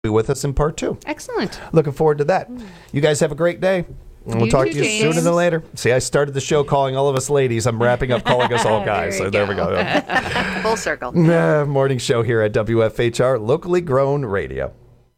be with us in part 2. Excellent. Looking forward to that. You guys have a great day. And we'll talk to you James. sooner than later. See, I started the show calling all of us ladies. I'm wrapping up calling us all guys. There we go. Full circle. Morning show here at WFHR, locally grown radio.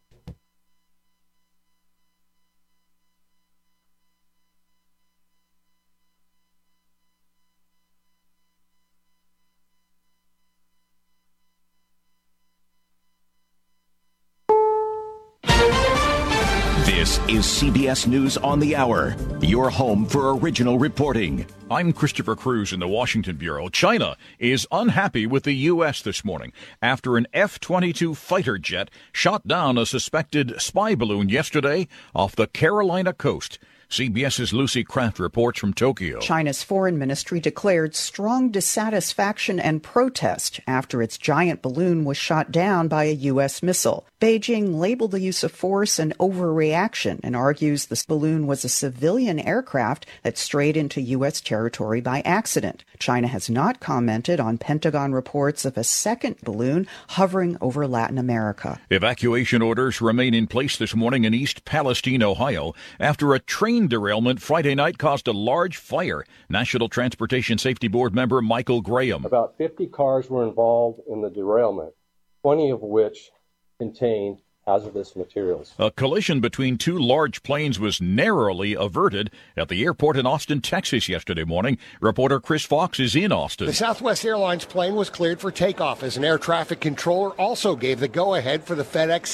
This is CBS News on the Hour, your home for original reporting. I'm Christopher Cruz in the Washington Bureau. China is unhappy with the U.S. this morning after an F-22 fighter jet shot down a suspected spy balloon yesterday off the Carolina coast. CBS's Lucy Kraft reports from Tokyo. China's foreign ministry declared strong dissatisfaction and protest after its giant balloon was shot down by a U.S. missile. Beijing labeled the use of force an overreaction and argues the balloon was a civilian aircraft that strayed into U.S. territory by accident. China has not commented on Pentagon reports of a second balloon hovering over Latin America. Evacuation orders remain in place this morning in East Palestine, Ohio, after a train derailment Friday night caused a large fire. National Transportation Safety Board member Michael Graham. About 50 cars were involved in the derailment, 20 of which contained hazardous materials. A collision between two large planes was narrowly averted at the airport in Austin, Texas yesterday morning. Reporter Chris Fox is in Austin. The Southwest Airlines plane was cleared for takeoff as an air traffic controller also gave the go-ahead for the FedEx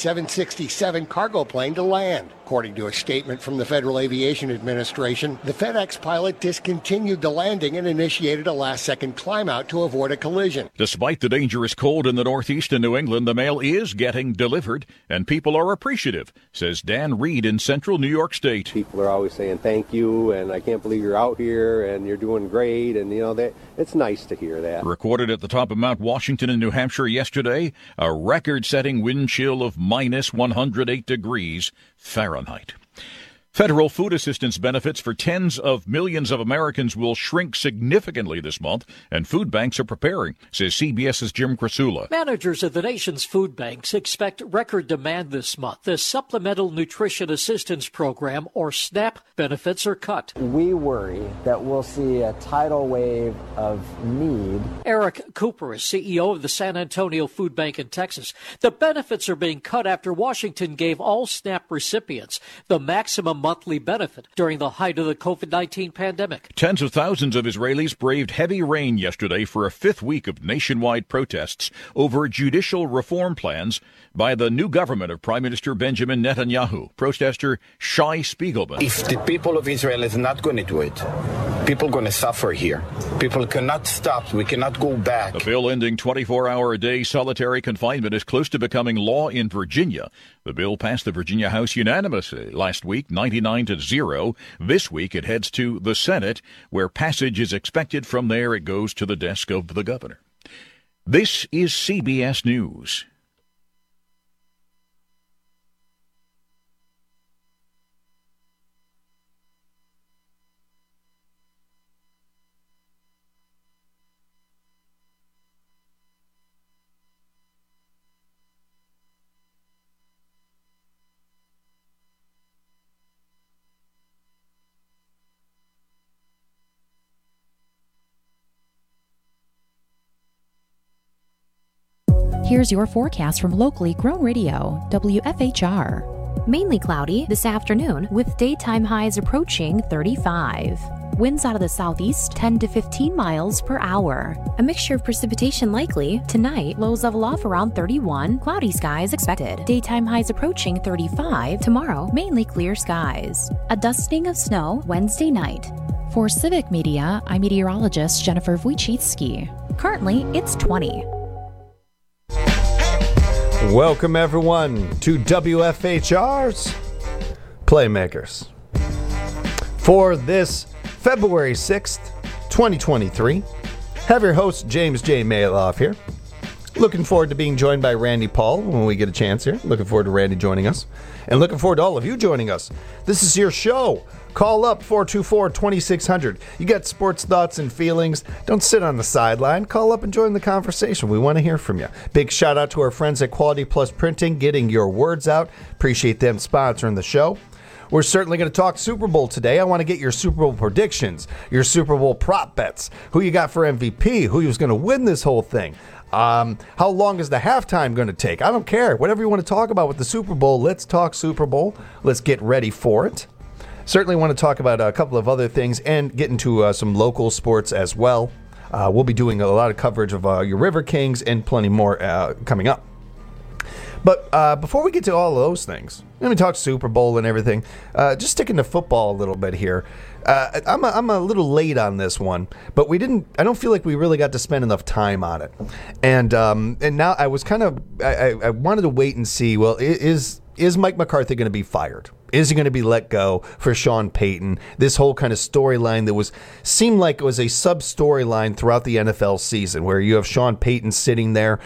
767 cargo plane to land. According to a statement from the Federal Aviation Administration, the FedEx pilot discontinued the landing and initiated a last-second climb-out to avoid a collision. Despite the dangerous cold in the Northeast and New England, the mail is getting delivered, and people are appreciative, says Dan Reed in central New York State. People are always saying thank you, and I can't believe you're out here, and you're doing great, and that it's nice to hear that. Recorded at the top of Mount Washington in New Hampshire yesterday, a record-setting wind chill of minus 108 degrees Fahrenheit. Federal food assistance benefits for tens of millions of Americans will shrink significantly this month, and food banks are preparing, says CBS's Jim Krasula. Managers of the nation's food banks expect record demand this month. The Supplemental Nutrition Assistance Program, or SNAP, benefits are cut. We worry that we'll see a tidal wave of need. Eric Cooper is CEO of the San Antonio Food Bank in Texas. The benefits are being cut after Washington gave all SNAP recipients the maximum monthly benefit during the height of the COVID-19 pandemic. Tens of thousands of Israelis braved heavy rain yesterday for a fifth week of nationwide protests over judicial reform plans by the new government of Prime Minister Benjamin Netanyahu. Protester Shai Spiegelman. If the people of Israel is not going to do it, people are going to suffer here. People cannot stop. We cannot go back. The bill ending 24-hour-a-day solitary confinement is close to becoming law in Virginia. The bill passed the Virginia House unanimously last week, 99-0. This week it heads to the Senate, where passage is expected. From there it goes to the desk of the governor. This is CBS News. Here's your forecast from locally grown radio, WFHR. Mainly cloudy this afternoon with daytime highs approaching 35. Winds out of the southeast 10 to 15 miles per hour. A mixture of precipitation likely. Tonight, lows level off around 31. Cloudy skies expected. Daytime highs approaching 35. Tomorrow, mainly clear skies. A dusting of snow Wednesday night. For Civic Media, I'm meteorologist Jennifer Wojcicki. Currently, it's 20. Welcome, everyone, to WFHR's Playmakers. For this February 6th, 2023, have your host, James J. Maloff here. Looking forward to being joined by Randy Paul when we get a chance here. Looking forward to Randy joining us. And looking forward to all of you joining us. This is your show. Call up 424-2600. You got sports thoughts and feelings. Don't sit on the sideline. Call up and join the conversation. We want to hear from you. Big shout out to our friends at Quality Plus Printing, getting your words out. Appreciate them sponsoring the show. We're certainly going to talk Super Bowl today. I want to get your Super Bowl predictions, your Super Bowl prop bets, who you got for MVP, who was going to win this whole thing. How long is the halftime going to take? I don't care. Whatever you want to talk about with the Super Bowl, let's talk Super Bowl. Let's get ready for it. Certainly want to talk about a couple of other things and get into some local sports as well. We'll be doing a lot of coverage of your River Kings and plenty more coming up. But before we get to all of those things, let me talk Super Bowl and everything. Just sticking to football a little bit here. I'm a little late on this one, but I don't feel like we really got to spend enough time on it. And now I was I wanted to wait and see. Well, is Mike McCarthy going to be fired? Is he going to be let go for Sean Payton? This whole kind of storyline that seemed like it was a sub-storyline throughout the NFL season, where you have Sean Payton sitting there.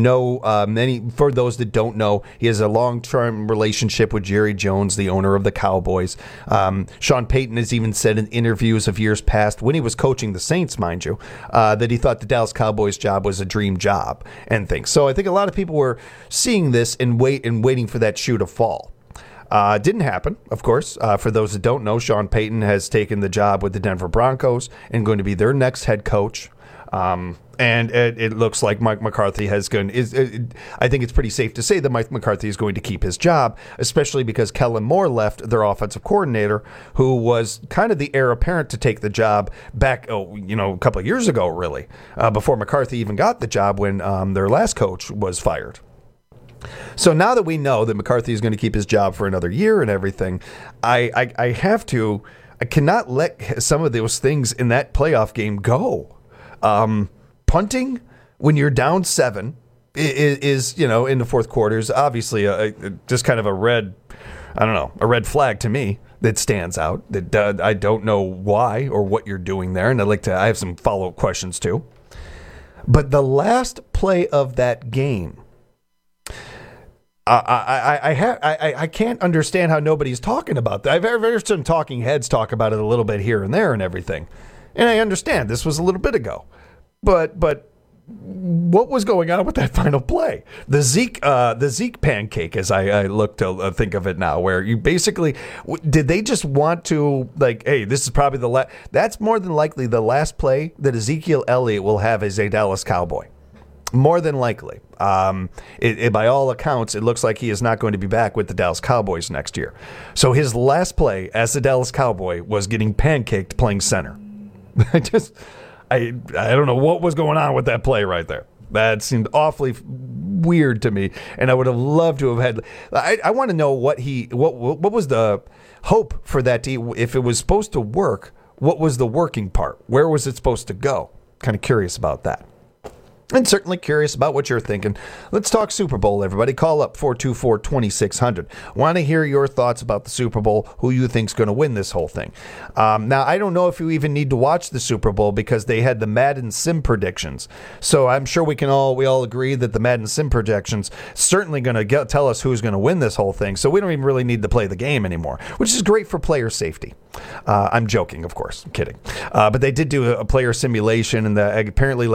For those that don't know, he has a long-term relationship with Jerry Jones, the owner of the Cowboys. Sean Payton has even said in interviews of years past, when he was coaching the Saints, mind you, that he thought the Dallas Cowboys job was a dream job and things. So I think a lot of people were seeing this and waiting for that shoe to fall. Didn't happen, of course. For those that don't know, Sean Payton has taken the job with the Denver Broncos and going to be their next head coach. And it looks like Mike McCarthy I think it's pretty safe to say that Mike McCarthy is going to keep his job, especially because Kellen Moore left, their offensive coordinator, who was kind of the heir apparent to take the job back, a couple of years ago, really, before McCarthy even got the job when their last coach was fired. So now that we know that McCarthy is going to keep his job for another year and everything, I cannot let some of those things in that playoff game go. Punting when you're down 7 is in the fourth quarter is obviously just kind of a red flag to me that stands out. That I don't know why or what you're doing there, and I have some follow-up questions too. But the last play of that game, I can't understand how nobody's talking about that. I've heard some talking heads talk about it a little bit here and there and everything, and I understand this was a little bit ago, but what was going on with that final play? The Zeke pancake, as I look to think of it now, where you basically did they just want to hey, this is probably that's more than likely the last play that Ezekiel Elliott will have as a Dallas Cowboy. More than likely. By all accounts, it looks like he is not going to be back with the Dallas Cowboys next year. So his last play as the Dallas Cowboy was getting pancaked playing center. I don't know what was going on with that play right there. That seemed awfully weird to me, and I would have loved to have had. I want to know what was the hope for that team. If it was supposed to work, what was the working part? Where was it supposed to go? Kind of curious about that. And certainly curious about what you're thinking. Let's talk Super Bowl, everybody. Call up 424-2600. Want to hear your thoughts about the Super Bowl, who you think's going to win this whole thing. Now, I don't know if you even need to watch the Super Bowl because they had the Madden Sim predictions. So I'm sure we all agree that the Madden Sim projections certainly going to tell us who's going to win this whole thing. So we don't even really need to play the game anymore, which is great for player safety. I'm joking, of course. I'm kidding. But they did do a player simulation, and apparently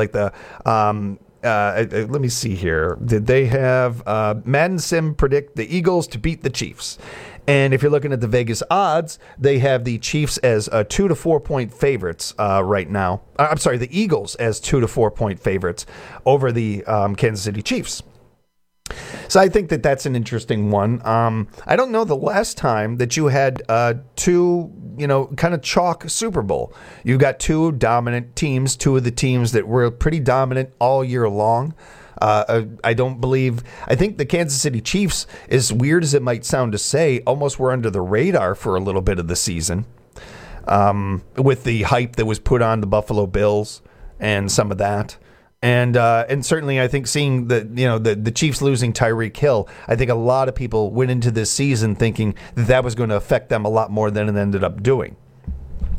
let me see here. Did they have Madden Sim predict the Eagles to beat the Chiefs? And if you're looking at the Vegas odds, they have the Chiefs as 2 to 4 point favorites right now. I'm sorry, the Eagles as 2 to 4 point favorites over the Kansas City Chiefs. So I think that's an interesting one. I don't know the last time that you had two, kind of chalk Super Bowl. You've got two dominant teams, two of the teams that were pretty dominant all year long. I think the Kansas City Chiefs, as weird as it might sound to say, almost were under the radar for a little bit of the season with the hype that was put on the Buffalo Bills and some of that. And certainly, I think seeing the Chiefs losing Tyreek Hill, I think a lot of people went into this season thinking that was going to affect them a lot more than it ended up doing.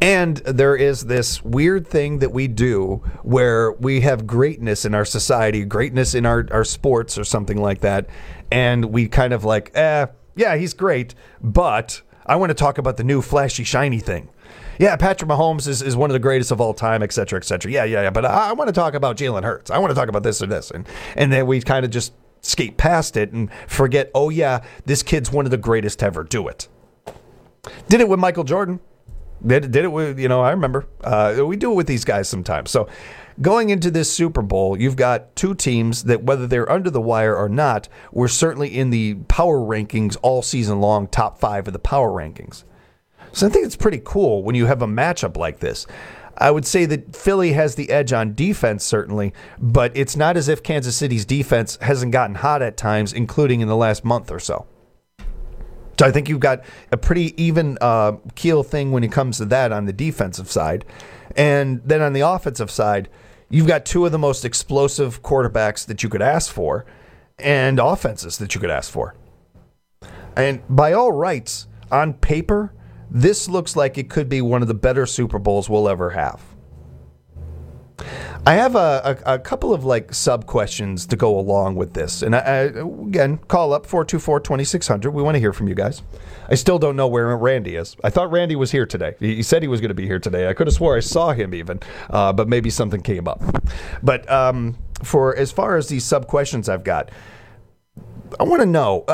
And there is this weird thing that we do where we have greatness in our society, greatness in our sports or something like that. And we kind of like, yeah, he's great, but I want to talk about the new flashy, shiny thing. Yeah, Patrick Mahomes is one of the greatest of all time, et cetera, et cetera. Yeah. But I want to talk about Jalen Hurts. I want to talk about this or this. And then we kind of just skate past it and forget, oh, yeah, this kid's one of the greatest to ever do it. Did it with Michael Jordan. Did it with, I remember. We do it with these guys sometimes. So going into this Super Bowl, you've got two teams that, whether they're under the wire or not, were certainly in the power rankings all season long, top 5 of the power rankings. So I think it's pretty cool when you have a matchup like this. I would say that Philly has the edge on defense, certainly, but it's not as if Kansas City's defense hasn't gotten hot at times, including in the last month or so. So I think you've got a pretty even keel thing when it comes to that on the defensive side. And then on the offensive side, you've got two of the most explosive quarterbacks that you could ask for and offenses that you could ask for. And by all rights, on paper, this looks like it could be one of the better Super Bowls we'll ever have. I have a couple of sub questions to go along with this. And again, call up 424-2600. We want to hear from you guys. I still don't know where Randy is. I thought Randy was here today. He said he was going to be here today. I could have swore I saw him even, but maybe something came up. But for as far as these sub questions I've got, I want to know,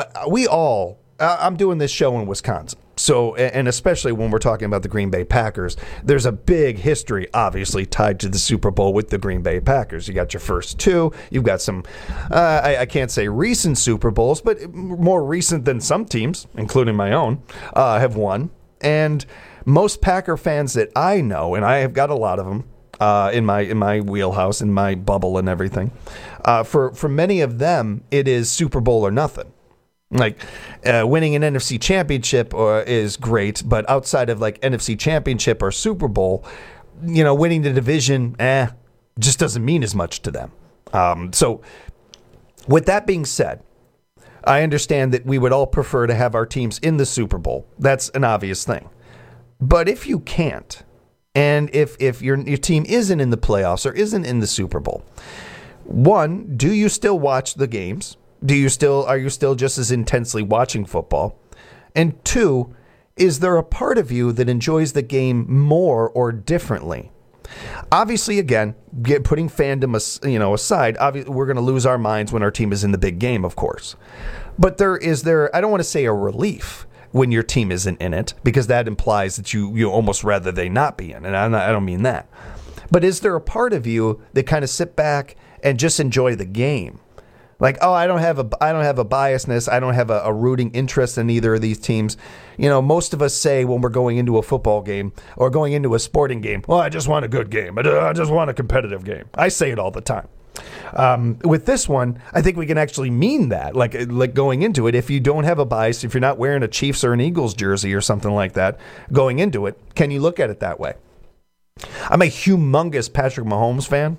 I'm doing this show in Wisconsin. So, and especially when we're talking about the Green Bay Packers, there's a big history, obviously, tied to the Super Bowl with the Green Bay Packers. You got your first two. You've got some, I can't say recent Super Bowls, but more recent than some teams, including my own, have won. And most Packer fans that I know, and I have got a lot of them in my wheelhouse, in my bubble and everything, for many of them, it is Super Bowl or nothing. Winning an NFC championship is great, but outside of NFC championship or Super Bowl, winning the division, just doesn't mean as much to them. So with that being said, I understand that we would all prefer to have our teams in the Super Bowl. That's an obvious thing. But if you can't, and if your team isn't in the playoffs or isn't in the Super Bowl, one, do you still watch the games? Are you still just as intensely watching football? And two, is there a part of you that enjoys the game more or differently? Obviously, again, putting fandom aside, obviously we're going to lose our minds when our team is in the big game, of course. But I don't want to say a relief when your team isn't in it, because that implies that you almost rather they not be in, and I don't mean that. But is there a part of you that kind of sit back and just enjoy the game? I don't have a biasness. I don't have a rooting interest in either of these teams. Most of us say when we're going into a football game or going into a sporting game, well, I just want a good game. I just want a competitive game. I say it all the time. With this one, I think we can actually mean that, like going into it. If you don't have a bias, if you're not wearing a Chiefs or an Eagles jersey or something like that, going into it, can you look at it that way? I'm a humongous Patrick Mahomes fan.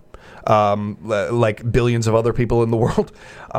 Like billions of other people in the world.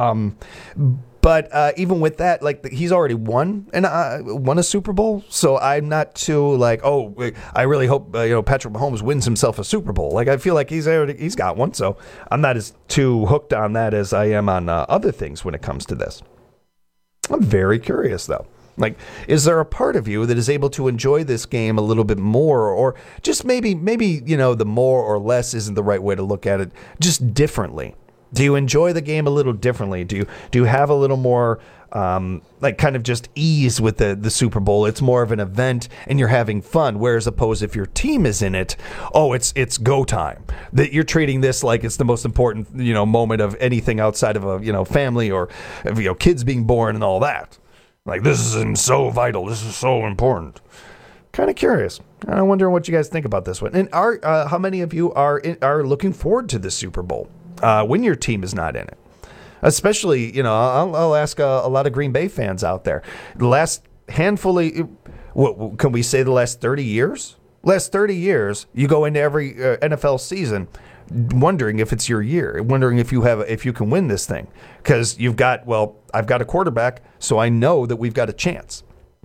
But even with that, he's already won a Super Bowl. So I'm not too I really hope Patrick Mahomes wins himself a Super Bowl. I feel like he's got one. So I'm not as too hooked on that as I am on other things when it comes to this. I'm very curious though. Is there a part of you that is able to enjoy this game a little bit more, or just maybe the more or less isn't the right way to look at it, just differently? Do you enjoy the game a little differently? Do you have a little more kind of just ease with the Super Bowl? It's more of an event and you're having fun, whereas opposed if your team is in it, it's go time. That you're treating this like it's the most important moment of anything outside of a family or kids being born and all that. This is so vital. This is so important. Kind of curious. I wonder what you guys think about this one. And how many of you are looking forward to the Super Bowl when your team is not in it? Especially, I'll ask a lot of Green Bay fans out there. The last handful of, what can we say, the last 30 years? Last 30 years, you go into every NFL season wondering if it's your year, wondering if you can win this thing, because I've got a quarterback, so I know that we've got a chance.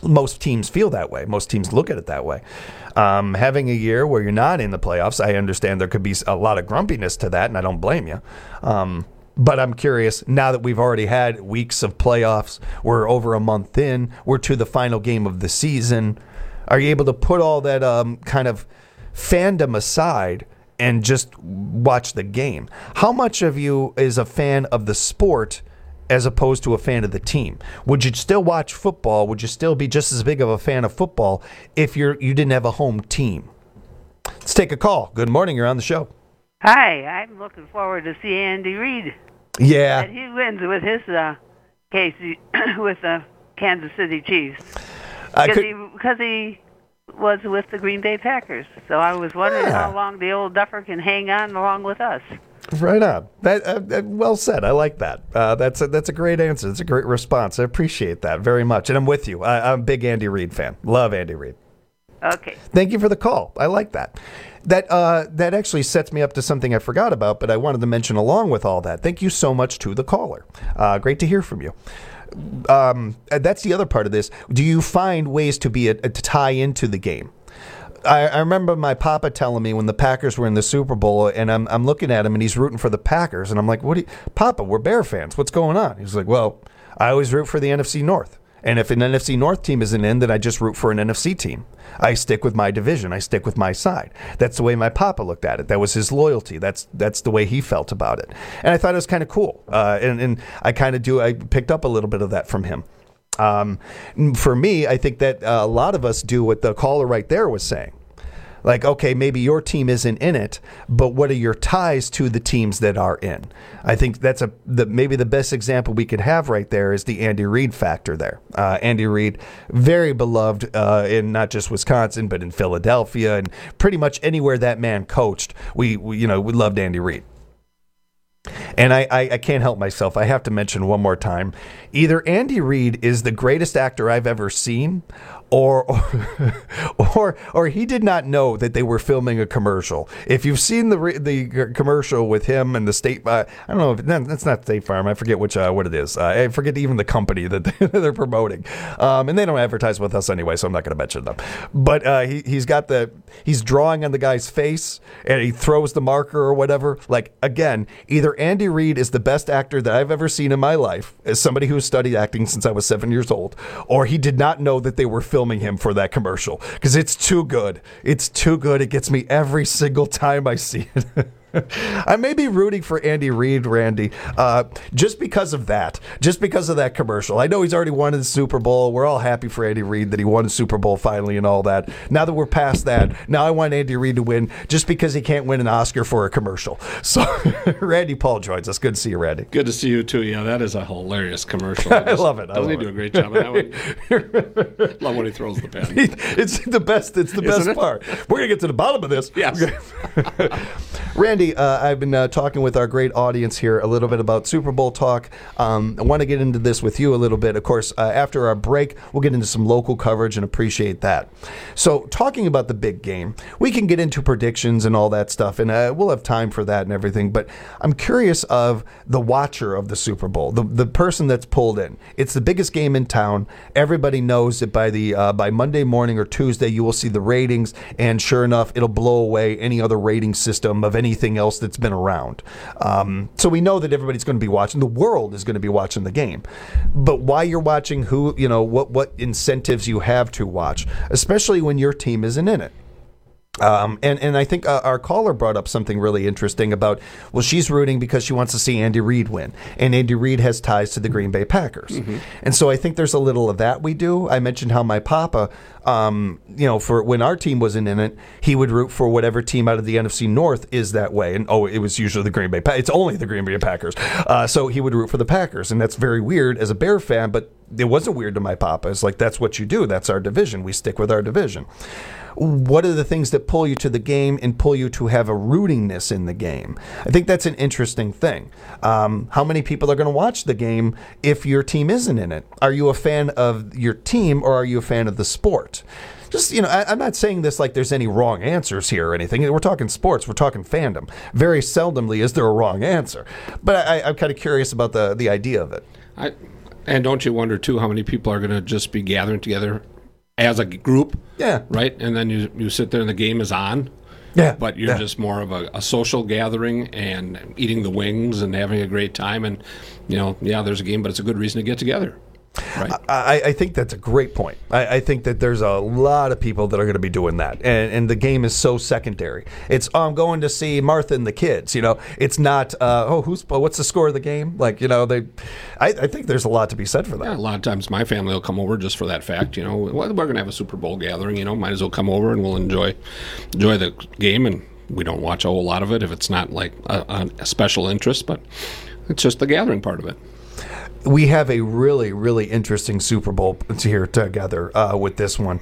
most teams feel that way. Most teams look at it that way. Having a year where you're not in the playoffs, I understand there could be a lot of grumpiness to that, and I don't blame you. But I'm curious, now that we've already had weeks of playoffs, we're over a month in, we're to the final game of the season, are you able to put all that kind of fandom aside and just watch the game? How much of you is a fan of the sport as opposed to a fan of the team? Would you still watch football? Would you still be just as big of a fan of football if you didn't have a home team? Let's take a call. Good morning. You're on the show. Hi. I'm looking forward to see Andy Reid. Yeah. That he wins with his case with the Kansas City Chiefs. Because he was with the Green Bay Packers. So I was wondering how long the old duffer can hang on along with us. Right on. That well said. I like that. That's a great answer. It's a great response. I appreciate that very much. And I'm with you. I'm a big Andy Reid fan. Love Andy Reid. Okay. Thank you for the call. I like that. That actually sets me up to something I forgot about, but I wanted to mention along with all that. Thank you so much to the caller. Great to hear from you. That's the other part of this. Do you find ways to tie into the game? I remember my papa telling me when the Packers were in the Super Bowl, and I'm looking at him, and he's rooting for the Packers, and I'm like, Papa, we're Bear fans. What's going on? He's like, well, I always root for the NFC North. And if an NFC North team isn't in, then I just root for an NFC team. I stick with my division. I stick with my side. That's the way my papa looked at it. That was his loyalty. That's the way he felt about it. And I thought it was kind of cool. And I picked up a little bit of that from him. For me, I think that a lot of us do what the caller right there was saying. Like, okay, maybe your team isn't in it, but what are your ties to the teams that are in? I think that's maybe the best example we could have right there is the Andy Reid factor there. Andy Reid, very beloved in not just Wisconsin, but in Philadelphia and pretty much anywhere that man coached. We loved Andy Reid. And I can't help myself. I have to mention one more time. Either Andy Reid is the greatest actor I've ever seen, or he did not know that they were filming a commercial. If you've seen the commercial with him and the State, I don't know, that's not State Farm. I forget what it is. I forget even the company that they're promoting. And they don't advertise with us anyway, so I'm not going to mention them. But he's drawing on the guy's face, and he throws the marker or whatever. Like, again, either Andy Reid is the best actor that I've ever seen in my life, as somebody who has studied acting since I was 7 years old, or he did not know that they were filming him for that commercial, because it's too good. It's too good. It gets me every single time I see it. I may be rooting for Andy Reid, Randy, just because of that commercial. I know he's already won the Super Bowl. We're all happy for Andy Reid that he won the Super Bowl finally and all that. Now that we're past that, now I want Andy Reid to win just because he can't win an Oscar for a commercial. So Randy Paul joins us. Good to see you, Randy. Good to see you, too. Yeah, that is a hilarious commercial. I love it. Doesn't he do a great job of that one? Love when he throws the pen. It's the best. It's the best part. We're going to get to the bottom of this. Yes. Randy, I've been talking with our great audience here a little bit about Super Bowl talk. I want to get into this with you a little bit. Of course, after our break, we'll get into some local coverage and appreciate that. So talking about the big game, we can get into predictions and all that stuff, and we'll have time for that and everything. But I'm curious of the watcher of the Super Bowl, the person that's pulled in. It's the biggest game in town. Everybody knows that by Monday morning or Tuesday, you will see the ratings, and sure enough, it'll blow away any other rating system of anything else that's been around. So we know that everybody's going to be watching. The world is going to be watching the game. But why you're watching, what incentives you have to watch, especially when your team isn't in it. And I think our caller brought up something really interesting about, well, she's rooting because she wants to see Andy Reid win. And Andy Reid has ties to the Green Bay Packers. Mm-hmm. And so I think there's a little of that we do. I mentioned how my papa, for when our team wasn't in it, he would root for whatever team out of the NFC North is that way. And, it was usually the Green Bay Packers. It's only the Green Bay Packers. So he would root for the Packers. And that's very weird as a Bear fan, but it wasn't weird to my papa. It's like, that's what you do. That's our division. We stick with our division. What are the things that pull you to the game and pull you to have a rootingness in the game? I think that's an interesting thing. How many people are going to watch the game if your team isn't in it? Are you a fan of your team or are you a fan of the sport? Just, I'm not saying this like there's any wrong answers here or anything. We're talking sports. We're talking fandom. Very seldomly is there a wrong answer. But I'm kind of curious about the idea of it. And don't you wonder, too, how many people are going to just be gathering together as a group. Yeah. Right? And then you sit there and the game is on. Yeah. But you're just more of a social gathering and eating the wings and having a great time. And, there's a game, but it's a good reason to get together. Right. I think that's a great point. I think that there's a lot of people that are going to be doing that, and the game is so secondary. It's I'm going to see Martha and the kids. It's not what's the score of the game? I think there's a lot to be said for that. Yeah, a lot of times my family will come over just for that fact. We're going to have a Super Bowl gathering. Might as well come over and we'll enjoy the game, and we don't watch a whole lot of it if it's not like a special interest, but it's just the gathering part of it. We have a really, really interesting Super Bowl here together with this one.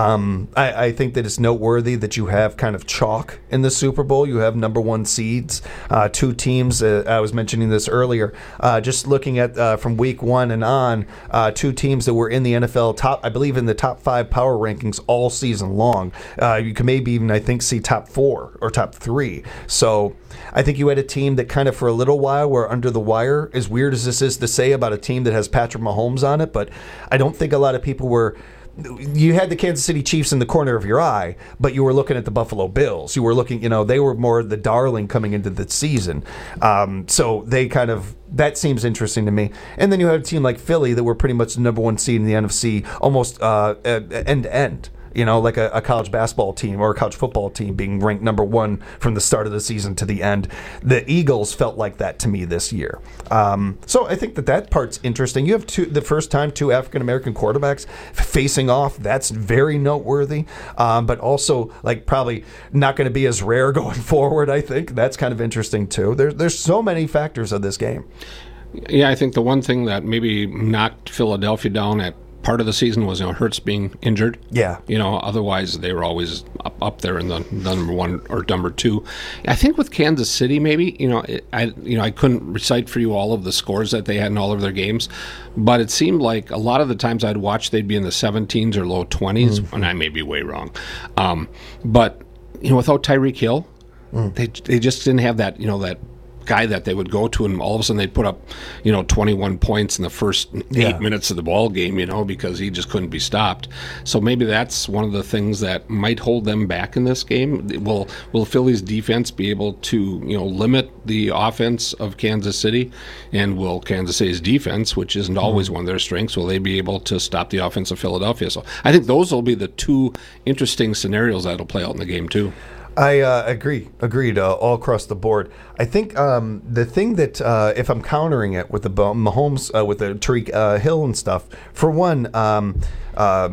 I think that it's noteworthy that you have kind of chalk in the Super Bowl. You have number one seeds, two teams. I was mentioning this earlier. Just looking at from week one and on, two teams that were in the NFL top, I believe, in the top 5 power rankings all season long. You can maybe even, I think, see top 4 or top 3. So I think you had a team that kind of for a little while were under the wire, as weird as this is to say about a team that has Patrick Mahomes on it, but I don't think a lot of people were. You had the Kansas City Chiefs in the corner of your eye, but you were looking at the Buffalo Bills. You were looking, they were more the darling coming into the season. So they that seems interesting to me. And then you have a team like Philly that were pretty much the number one seed in the NFC, almost end to end. Like a college basketball team or a college football team being ranked number one from the start of the season to the end. The Eagles felt like that to me this year. So I think that part's interesting. You have the first time two African-American quarterbacks facing off. That's very noteworthy, but also probably not going to be as rare going forward, I think. That's kind of interesting, too. There's so many factors of this game. Yeah, I think the one thing that maybe knocked Philadelphia down at part of the season was Hurts being injured. Yeah. Otherwise they were always up there in the number 1 or number 2. I think with Kansas City, maybe I couldn't recite for you all of the scores that they had in all of their games, but it seemed like a lot of the times I'd watch they'd be in the 17s or low 20s, and I may be way wrong. But without Tyreek Hill, they just didn't have that that guy that they would go to, and all of a sudden they'd put up 21 points in the first 8 minutes of the ball game, because he just couldn't be stopped. So maybe that's one of the things that might hold them back in this game. Will Philly's defense be able to limit the offense of Kansas City, and will Kansas City's defense, which isn't always one of their strengths, will they be able to stop the offense of Philadelphia? So I think those will be the two interesting scenarios that'll play out in the game too. I agreed all across the board. I think the thing that if I'm countering it with the Mahomes, with the Tyreek Hill and stuff, for one, I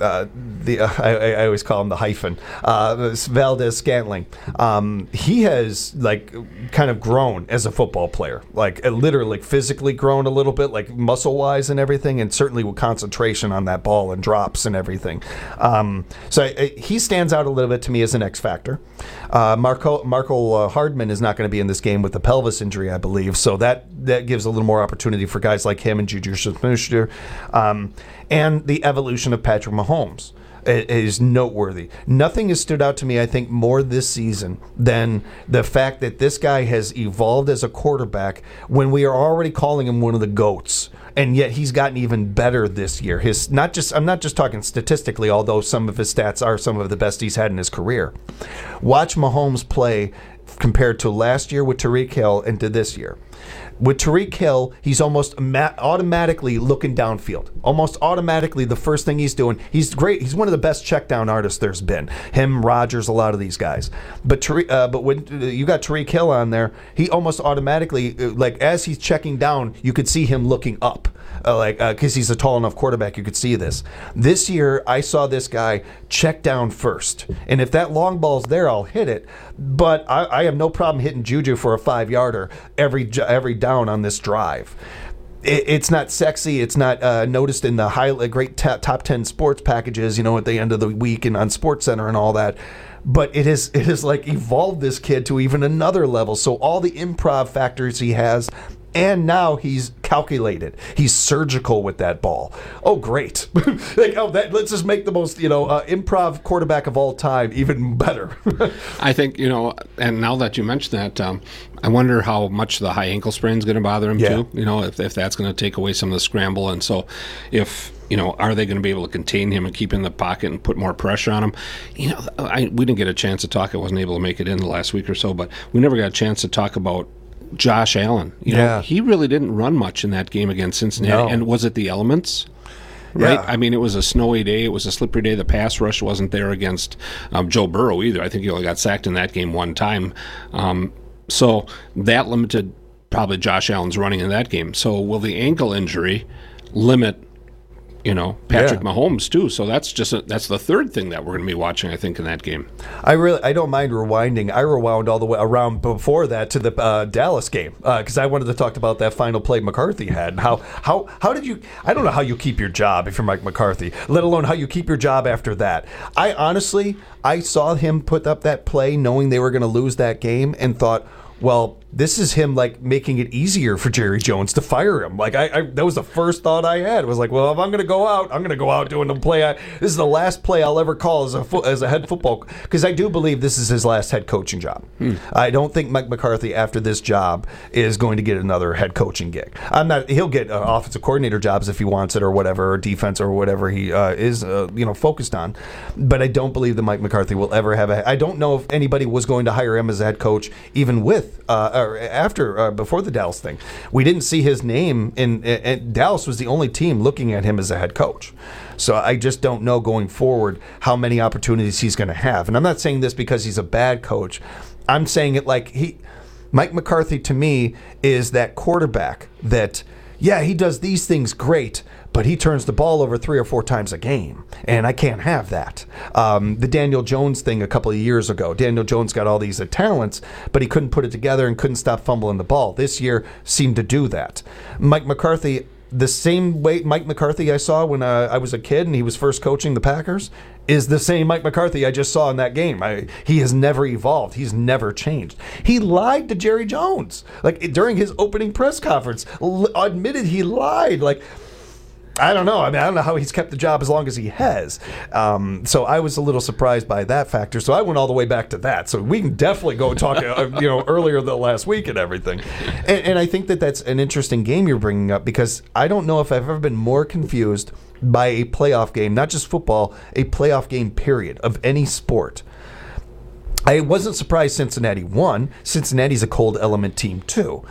always call him the hyphen, Valdez-Scantling. He has kind of grown as a football player, literally physically grown a little bit, muscle wise and everything, and certainly with concentration on that ball and drops and everything. So he stands out a little bit to me as an X factor. Marco Hardman is not going to be in this game with the pelvis injury, I believe, so that gives a little more opportunity for guys like him and Juju Smith-Schuster, and the evolution of Patrick Mahomes is noteworthy. Nothing has stood out to me, I think, more this season than the fact that this guy has evolved as a quarterback when we are already calling him one of the GOATs. And yet he's gotten even better this year. I'm not just talking statistically, although some of his stats are some of the best he's had in his career. Watch Mahomes play compared to last year with Tyreek Hill and to this year. With Tyreek Hill, he's almost automatically looking downfield. Almost automatically, the first thing he's doing, he's great. He's one of the best check down artists there's been. Him, Rodgers, a lot of these guys. But when you got Tyreek Hill on there, he almost automatically, as he's checking down, you could see him looking up. Because he's a tall enough quarterback, you could see this. This year, I saw this guy check down first. And if that long ball's there, I'll hit it. But I have no problem hitting Juju for a 5-yarder every down on this drive. It's not sexy. It's not noticed in the great top 10 sports packages, at the end of the week and on SportsCenter and all that. But it has evolved this kid to even another level. So all the improv factors he has, and now he's calculated. He's surgical with that ball. Oh, great. Let's just make the most, improv quarterback of all time even better. I think, and now that you mentioned that, I wonder how much the high ankle sprain is going to bother him too. If that's going to take away some of the scramble. And so if, are they going to be able to contain him and keep in the pocket and put more pressure on him? We didn't get a chance to talk. I wasn't able to make it in the last week or so, but we never got a chance to talk about Josh Allen. He really didn't run much in that game against Cincinnati. No. And was it the elements? Right? Yeah. I mean, it was a snowy day. It was a slippery day. The pass rush wasn't there against Joe Burrow either. I think he only got sacked in that game one time. So that limited probably Josh Allen's running in that game. So will the ankle injury limit Patrick Mahomes too? So that's that's the third thing that we're going to be watching, I think, in that game. I don't mind rewinding. I rewound all the way around before that to the Dallas game because I wanted to talk about that final play McCarthy had. How did you? I don't know how you keep your job if you're Mike McCarthy, let alone how you keep your job after that. I saw him put up that play knowing they were going to lose that game and thought, well, this is him making it easier for Jerry Jones to fire him. That was the first thought I had. It was like, well, if I'm going to go out, I'm going to go out doing the play. This is the last play I'll ever call as a head football, because I do believe this is his last head coaching job. I don't think Mike McCarthy after this job is going to get another head coaching gig. He'll get offensive coordinator jobs if he wants it or whatever, or defense or whatever he is focused on. But I don't believe that Mike McCarthy will ever have I don't know if anybody was going to hire him as a head coach even with before the Dallas thing. We didn't see his name and Dallas was the only team looking at him as a head coach. So I just don't know going forward how many opportunities he's going to have. And I'm not saying this because he's a bad coach. I'm saying it Mike McCarthy to me is that quarterback that, he does these things great, but he turns the ball over 3 or 4 times a game, and I can't have that. The Daniel Jones thing a couple of years ago, Daniel Jones got all these talents, but he couldn't put it together and couldn't stop fumbling the ball. This year seemed to do that. Mike McCarthy, the same way Mike McCarthy I saw when I was a kid and he was first coaching the Packers, is the same Mike McCarthy I just saw in that game. He has never evolved. He's never changed. He lied to Jerry Jones. During his opening press conference, admitted he lied. I don't know. I don't know how he's kept the job as long as he has. So I was a little surprised by that factor. So I went all the way back to that. So we can definitely go talk, earlier the last week and everything. And I think that's an interesting game you're bringing up, because I don't know if I've ever been more confused by a playoff game, not just football, a playoff game period of any sport. I wasn't surprised Cincinnati won. Cincinnati's a cold element team too.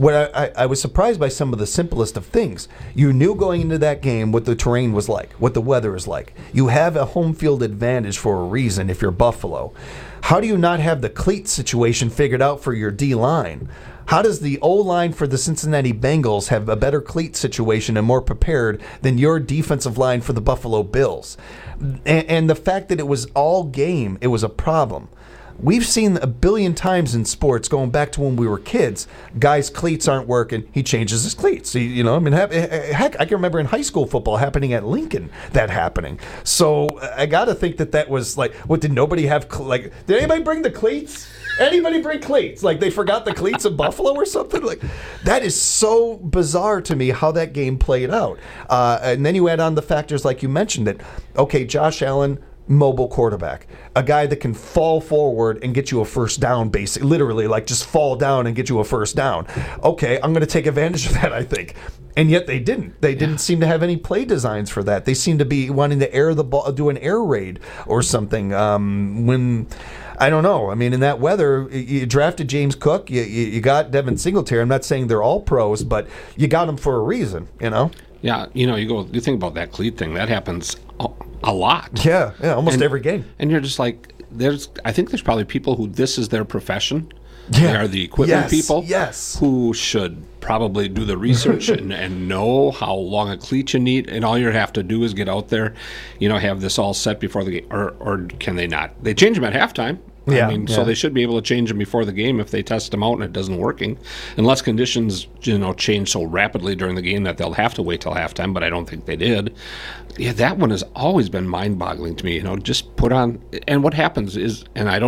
I was surprised by some of the simplest of things. You knew going into that game what the terrain was like, what the weather is like. You have a home field advantage for a reason if you're Buffalo. How do you not have the cleat situation figured out for your D-line? How does the O-line for the Cincinnati Bengals have a better cleat situation and more prepared than your defensive line for the Buffalo Bills? And the fact that it was all game, it was a problem. We've seen a billion times in sports, going back to when we were kids, guys' cleats aren't working, he changes his cleats. Heck, I can remember in high school football happening at Lincoln, that happening. So I got to think that was did nobody have, did anybody bring the cleats? Anybody bring cleats? They forgot the cleats in Buffalo or something? That is so bizarre to me how that game played out. And then you add on the factors like you mentioned that, okay, Josh Allen, mobile quarterback, a guy that can fall forward and get you a first down, basically, literally, just fall down and get you a first down. Okay, I'm going to take advantage of that, I think. And yet they didn't. They didn't seem to have any play designs for that. They seemed to be wanting to air the ball, do an air raid or something. When I don't know. In that weather, you drafted James Cook, you got Devin Singletary. I'm not saying they're all pros, but you got them for a reason. Yeah, you think about that cleat thing. That happens a lot. Yeah, almost every game. And you're just I think there's probably people who this is their profession. Yeah. They are the equipment people. Yes. Who should probably do the research and know how long a cleat you need, and all you have to do is get out there, have this all set before the game, or can they not? They change them at halftime. So they should be able to change them before the game if they test them out and it doesn't working, unless conditions change so rapidly during the game that they'll have to wait till halftime. But I don't think they did. Yeah, that one has always been mind-boggling to me. Just put on, and what happens is, and I don't know,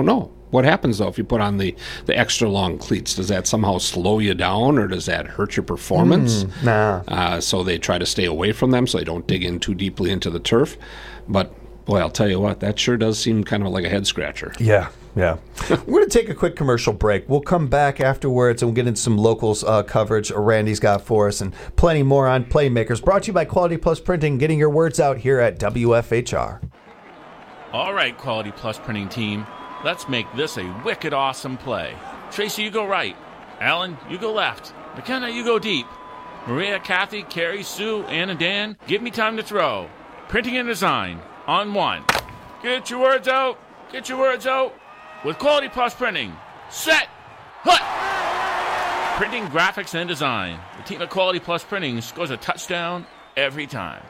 What happens, though, if you put on the extra long cleats? Does that somehow slow you down, or does that hurt your performance? Nah. So they try to stay away from them so they don't dig in too deeply into the turf. But, boy, I'll tell you what, that sure does seem kind of like a head-scratcher. Yeah. We're going to take a quick commercial break. We'll come back afterwards and we'll get into some locals coverage Randy's got for us and plenty more on Playmakers. Brought to you by Quality Plus Printing, getting your words out here at WFHR. All right, Quality Plus Printing team, let's make this a wicked awesome play. Tracy, you go right. Alan, you go left. McKenna, you go deep. Maria, Kathy, Carrie, Sue, Ann, and Dan, give me time to throw. Printing and design on 1. Get your words out. Get your words out. With Quality Plus Printing. Set. Hut. Printing, graphics, and design. The team at Quality Plus Printing scores a touchdown every time.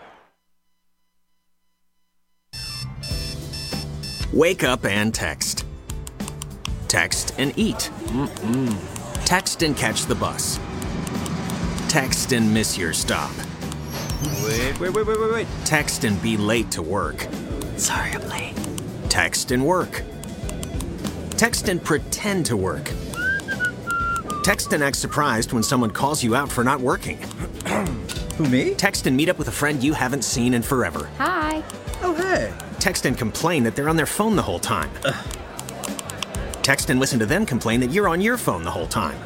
Wake up and text. Text and eat. Text and catch the bus. Text and miss your stop. Wait. Text and be late to work. Sorry, I'm late. Text and work. Text and pretend to work. Text and act surprised when someone calls you out for not working. Who, me? Text and meet up with a friend you haven't seen in forever. Hi. Oh, hey. Text and complain that they're on their phone the whole time. Text and listen to them complain that you're on your phone the whole time.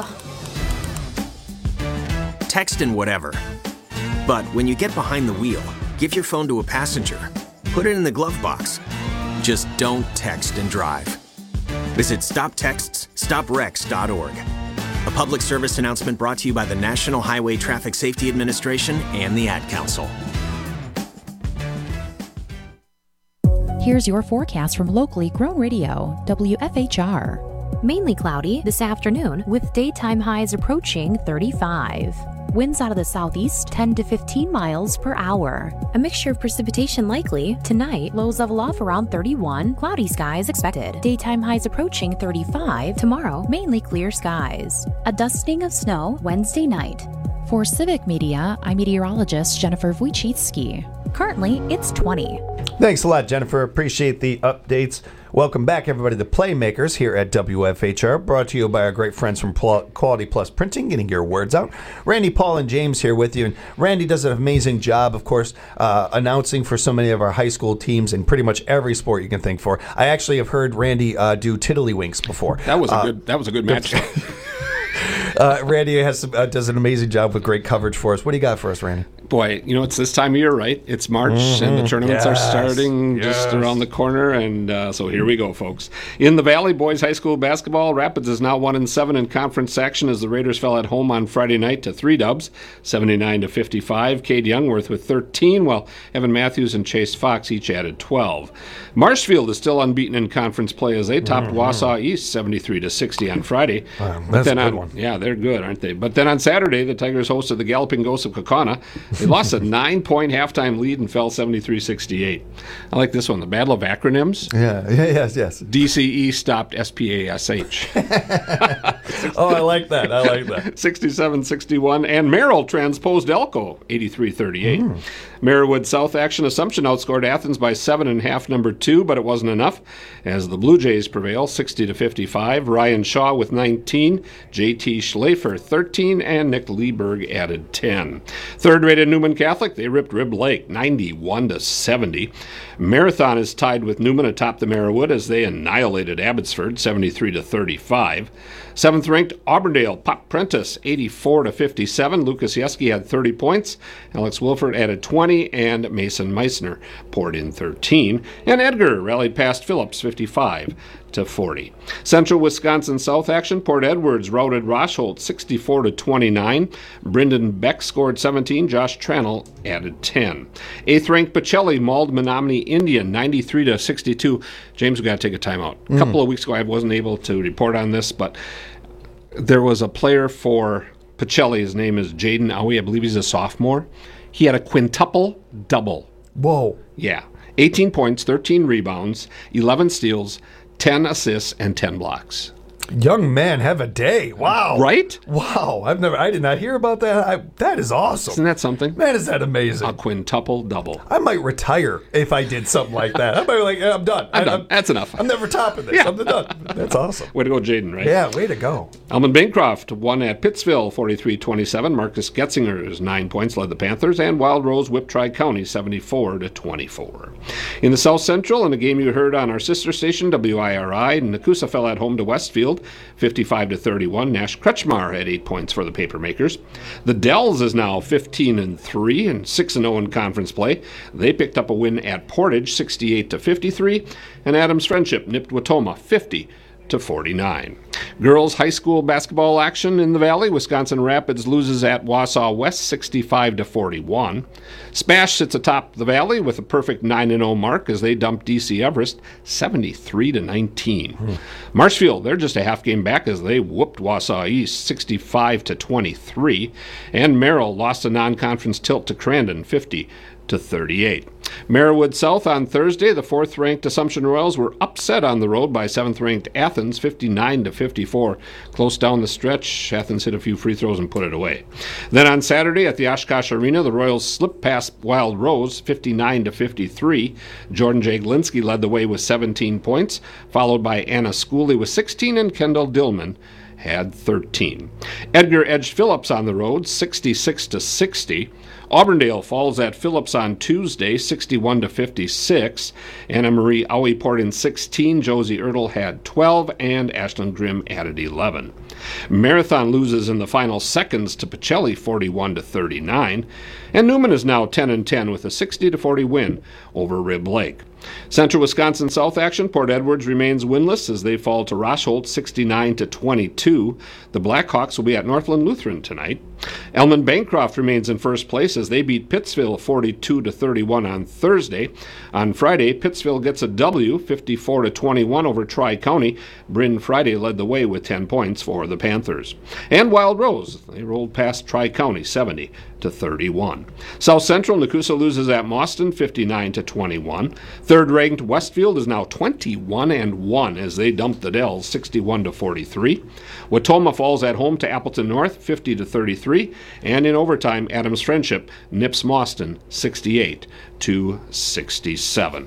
Text and whatever. But when you get behind the wheel, give your phone to a passenger. Put it in the glove box. Just don't text and drive. Visit StopTextsStopWrecks.org. A public service announcement brought to you by the National Highway Traffic Safety Administration and the Ad Council. Here's your forecast from locally grown radio, WFHR. Mainly cloudy this afternoon with daytime highs approaching 35. Winds out of the southeast 10 to 15 miles per hour. A mixture of precipitation likely. Tonight, lows level off around 31. Cloudy skies expected. Daytime highs approaching 35. Tomorrow, mainly clear skies. A dusting of snow Wednesday night. For Civic Media, I'm meteorologist Jennifer Wojcicki. Currently, it's 20. Thanks a lot, Jennifer. Appreciate the updates. Welcome back, everybody, to Playmakers here at WFHR, brought to you by our great friends from Quality Plus Printing, getting your words out. Randy, Paul, and James here with you. And Randy does an amazing job, of course, announcing for so many of our high school teams in pretty much every sport you can think for. I actually have heard Randy do Tiddlywinks before. That was a good match. Randy does an amazing job with great coverage for us. What do you got for us, Randy? Boy, it's this time of year, right? It's March, and the tournaments are starting just around the corner, and so here we go, folks. In the Valley Boys High School basketball, Rapids is now 1-7 in conference action as the Raiders fell at home on Friday night to 3 dubs, 79-55. Cade Youngworth with 13, while Evan Matthews and Chase Fox each added 12. Marshfield is still unbeaten in conference play as they topped Wausau East 73-60 on Friday. That's a good one. Yeah, they're good, aren't they? But then on Saturday, the Tigers hosted the Galloping Ghosts of Kaukauna. They lost a 9-point halftime lead and fell 73-68. I like this one, the Battle of Acronyms. Yes. DCE stopped SPASH. Oh, I like that. 67-61. And Merrill transposed Elko, 83-38. Merriwood South Action Assumption outscored Athens by 7.5, number 2, but it wasn't enough as the Blue Jays prevail, 60-55. Ryan Shaw with 19, J.T. Schlafer 13, and Nick Lieberg added 10. Third-rated Newman Catholic, they ripped Rib Lake 91-70. Marathon is tied with Newman atop the Merriwood as they annihilated Abbotsford 73-35. Seventh-ranked Auburndale popped Prentice 84-57. Lucas Yeski had 30 points. Alex Wilford added 20, and Mason Meissner poured in 13. And Edgar rallied past Phillips 55-40. Central Wisconsin South action, Port Edwards routed Rosholt 64-29. Brendan Beck scored 17. Josh Tranel added 10. Eighth-ranked Pacelli mauled Menominee Indian 93-62. James, we got to take a timeout. A couple of weeks ago, I wasn't able to report on this, but there was a player for Pacelli. His name is Jaden Owie. I believe he's a sophomore. He had a quintuple double. Whoa. Yeah. 18 points, 13 rebounds, 11 steals, 10 assists, and 10 blocks. Young men have a day. Wow. Right? Wow. I did not hear about that. That is awesome. Isn't that something? Man, is that amazing. A quintuple double. I might retire if I did something like that. I might be like, I'm done. I'm done. That's enough. I'm never topping this. Yeah. I'm done. That's awesome. Way to go, Jaden, right? Yeah, way to go. Elman Bancroft won at Pittsville 43-27. Marcus Getzinger's 9 points led the Panthers, and Wild Rose whipped Tri-County 74-24. In the South Central, in a game you heard on our sister station, WIRI, Nakusa fell at home to Westfield 55-31. Nash Kretschmar had 8 points for the Papermakers. The Dells is now 15-3 and 6-0 in conference play. They picked up a win at Portage 68-53, and Adams Friendship nipped Watoma 50-49. Girls high school basketball action in the Valley. Wisconsin Rapids loses at Wausau West 65-41. Smash sits atop the Valley with a perfect 9-0 mark as they dump DC Everest 73-19. Marshfield, they're just a half game back as they whooped Wausau East 65-23. And Merrill lost a non-conference tilt to Crandon 50-38. Merriwood South on Thursday, the 4th-ranked Assumption Royals were upset on the road by 7th-ranked Athens, 59-54. Close down the stretch, Athens hit a few free throws and put it away. Then on Saturday at the Oshkosh Arena, the Royals slipped past Wild Rose, 59-53. Jordan J. Glinsky led the way with 17 points, followed by Anna Schooley with 16 and Kendall Dillman had 13. Edgar edged Phillips on the road, 66-60. Auburndale falls at Phillips on Tuesday, 61-56. Anna Marie Aui poured in 16. Josie Ertl had 12, and Ashlyn Grimm added 11. Marathon loses in the final seconds to Pacelli, 41-39. And Newman is now 10-10 with a 60-40 win over Rib Lake. Central Wisconsin South action, Port Edwards remains winless as they fall to Rosholt 69-22. The Blackhawks will be at Northland Lutheran tonight. Elman Bancroft remains in first place as they beat Pittsville 42-31 on Thursday. On Friday, Pittsville gets a W 54-21 over Tri-County. Bryn Friday led the way with 10 points for the Panthers. And Wild Rose, they rolled past Tri-County 70-31. South Central, Nakusa loses at Mauston 59-21. Third-ranked Westfield is now 21-1 as they dump the Dells 61-43. Watoma falls at home to Appleton North 50-33, and in overtime, Adams Friendship nips Mauston 68-67.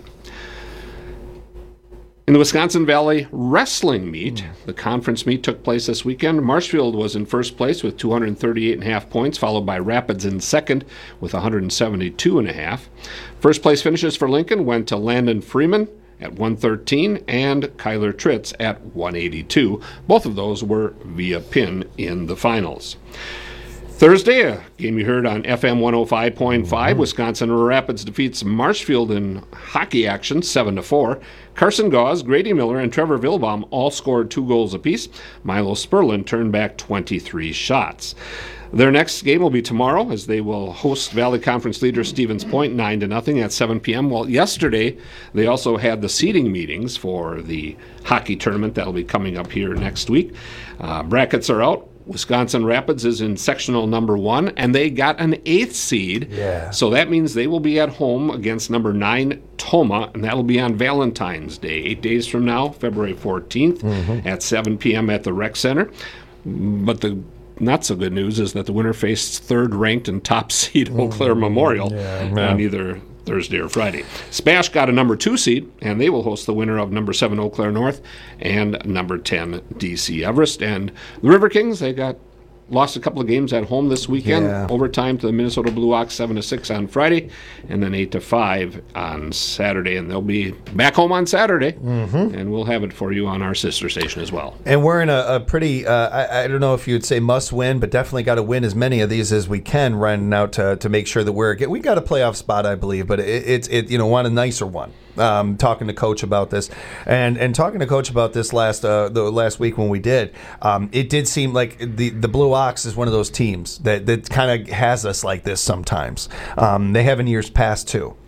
In the Wisconsin Valley wrestling meet, the conference meet took place this weekend. Marshfield was in first place with 238.5 points, followed by Rapids in second with 172.5. First place finishes for Lincoln went to Landon Freeman at 113 and Kyler Tritz at 182. Both of those were via pin in the finals. Thursday, a game you heard on FM 105.5, Wisconsin Rapids defeats Marshfield in hockey action 7-4. Carson Gauze, Grady Miller, and Trevor Vilbaum all scored 2 goals apiece. Milo Sperlin turned back 23 shots. Their next game will be tomorrow as they will host Valley Conference leader Stevens Point 9-0 at 7 p.m. Well, yesterday they also had the seeding meetings for the hockey tournament that will be coming up here next week. Brackets are out. Wisconsin Rapids is in sectional number 1, and they got an 8th seed. Yeah. So that means they will be at home against number 9 Toma, and that will be on Valentine's Day, 8 days from now, February 14th, at 7 p.m. at the Rec Center. But the not so good news is that the winner faced third-ranked and top seed Eau Claire Memorial on either Thursday or Friday. Spash got a number 2 seed, and they will host the winner of number 7 Eau Claire North and number 10 DC Everest. And the River Kings, they lost a couple of games at home this weekend. Overtime to the Minnesota Blue Ox 7-6 on Friday, and then 8-5 on Saturday. And they'll be back home on Saturday, and we'll have it for you on our sister station as well. And we're in a pretty, I don't know if you'd say must win, but definitely got to win as many of these as we can running out to make sure that we got a playoff spot, I believe, but it's want a nicer one. Talking to Coach about this, and talking to Coach about this the last week when we did, it did seem like the Blue Ox is one of those teams that kind of has us like this sometimes. They have in years past too.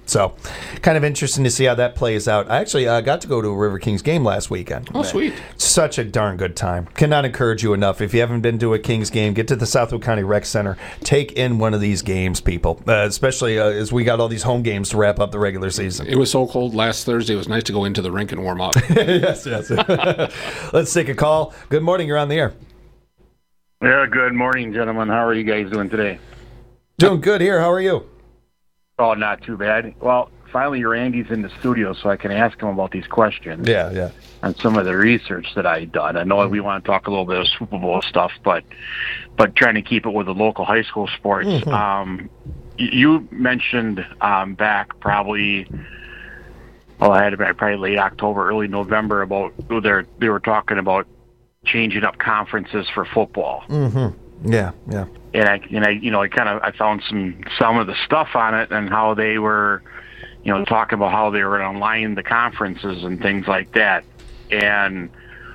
So, kind of interesting to see how that plays out. I actually got to go to a River Kings game last weekend. Oh, sweet. Such a darn good time. Cannot encourage you enough. If you haven't been to a Kings game, get to the Southwood County Rec Center. Take in one of these games, people, especially as we got all these home games to wrap up the regular season. It was so cold last Thursday. It was nice to go into the rink and warm up. Yes. Let's take a call. Good morning. You're on the air. Yeah, good morning, gentlemen. How are you guys doing today? Doing good here. How are you? Oh, not too bad. Well, finally, Randy's in the studio, so I can ask him about these questions. Yeah. And some of the research that I've done. I know we want to talk a little bit of Super Bowl stuff, but trying to keep it with the local high school sports. Mm-hmm. You mentioned back probably, I had to be probably late October, early November, about they were talking about changing up conferences for football. Mm-hmm. Yeah. And I found some of the stuff on it and how they were, talking about how they were going to align the conferences and things like that. And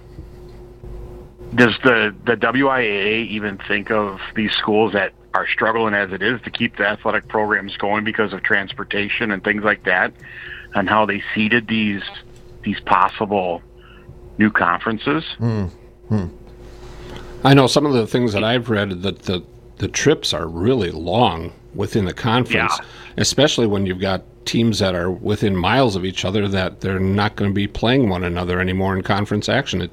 does the WIAA even think of these schools that are struggling as it is to keep the athletic programs going because of transportation and things like that, and how they seeded these possible new conferences? Mm-hmm. I know some of the things that I've read that the trips are really long within the conference, especially when you've got teams that are within miles of each other that they're not going to be playing one another anymore in conference action.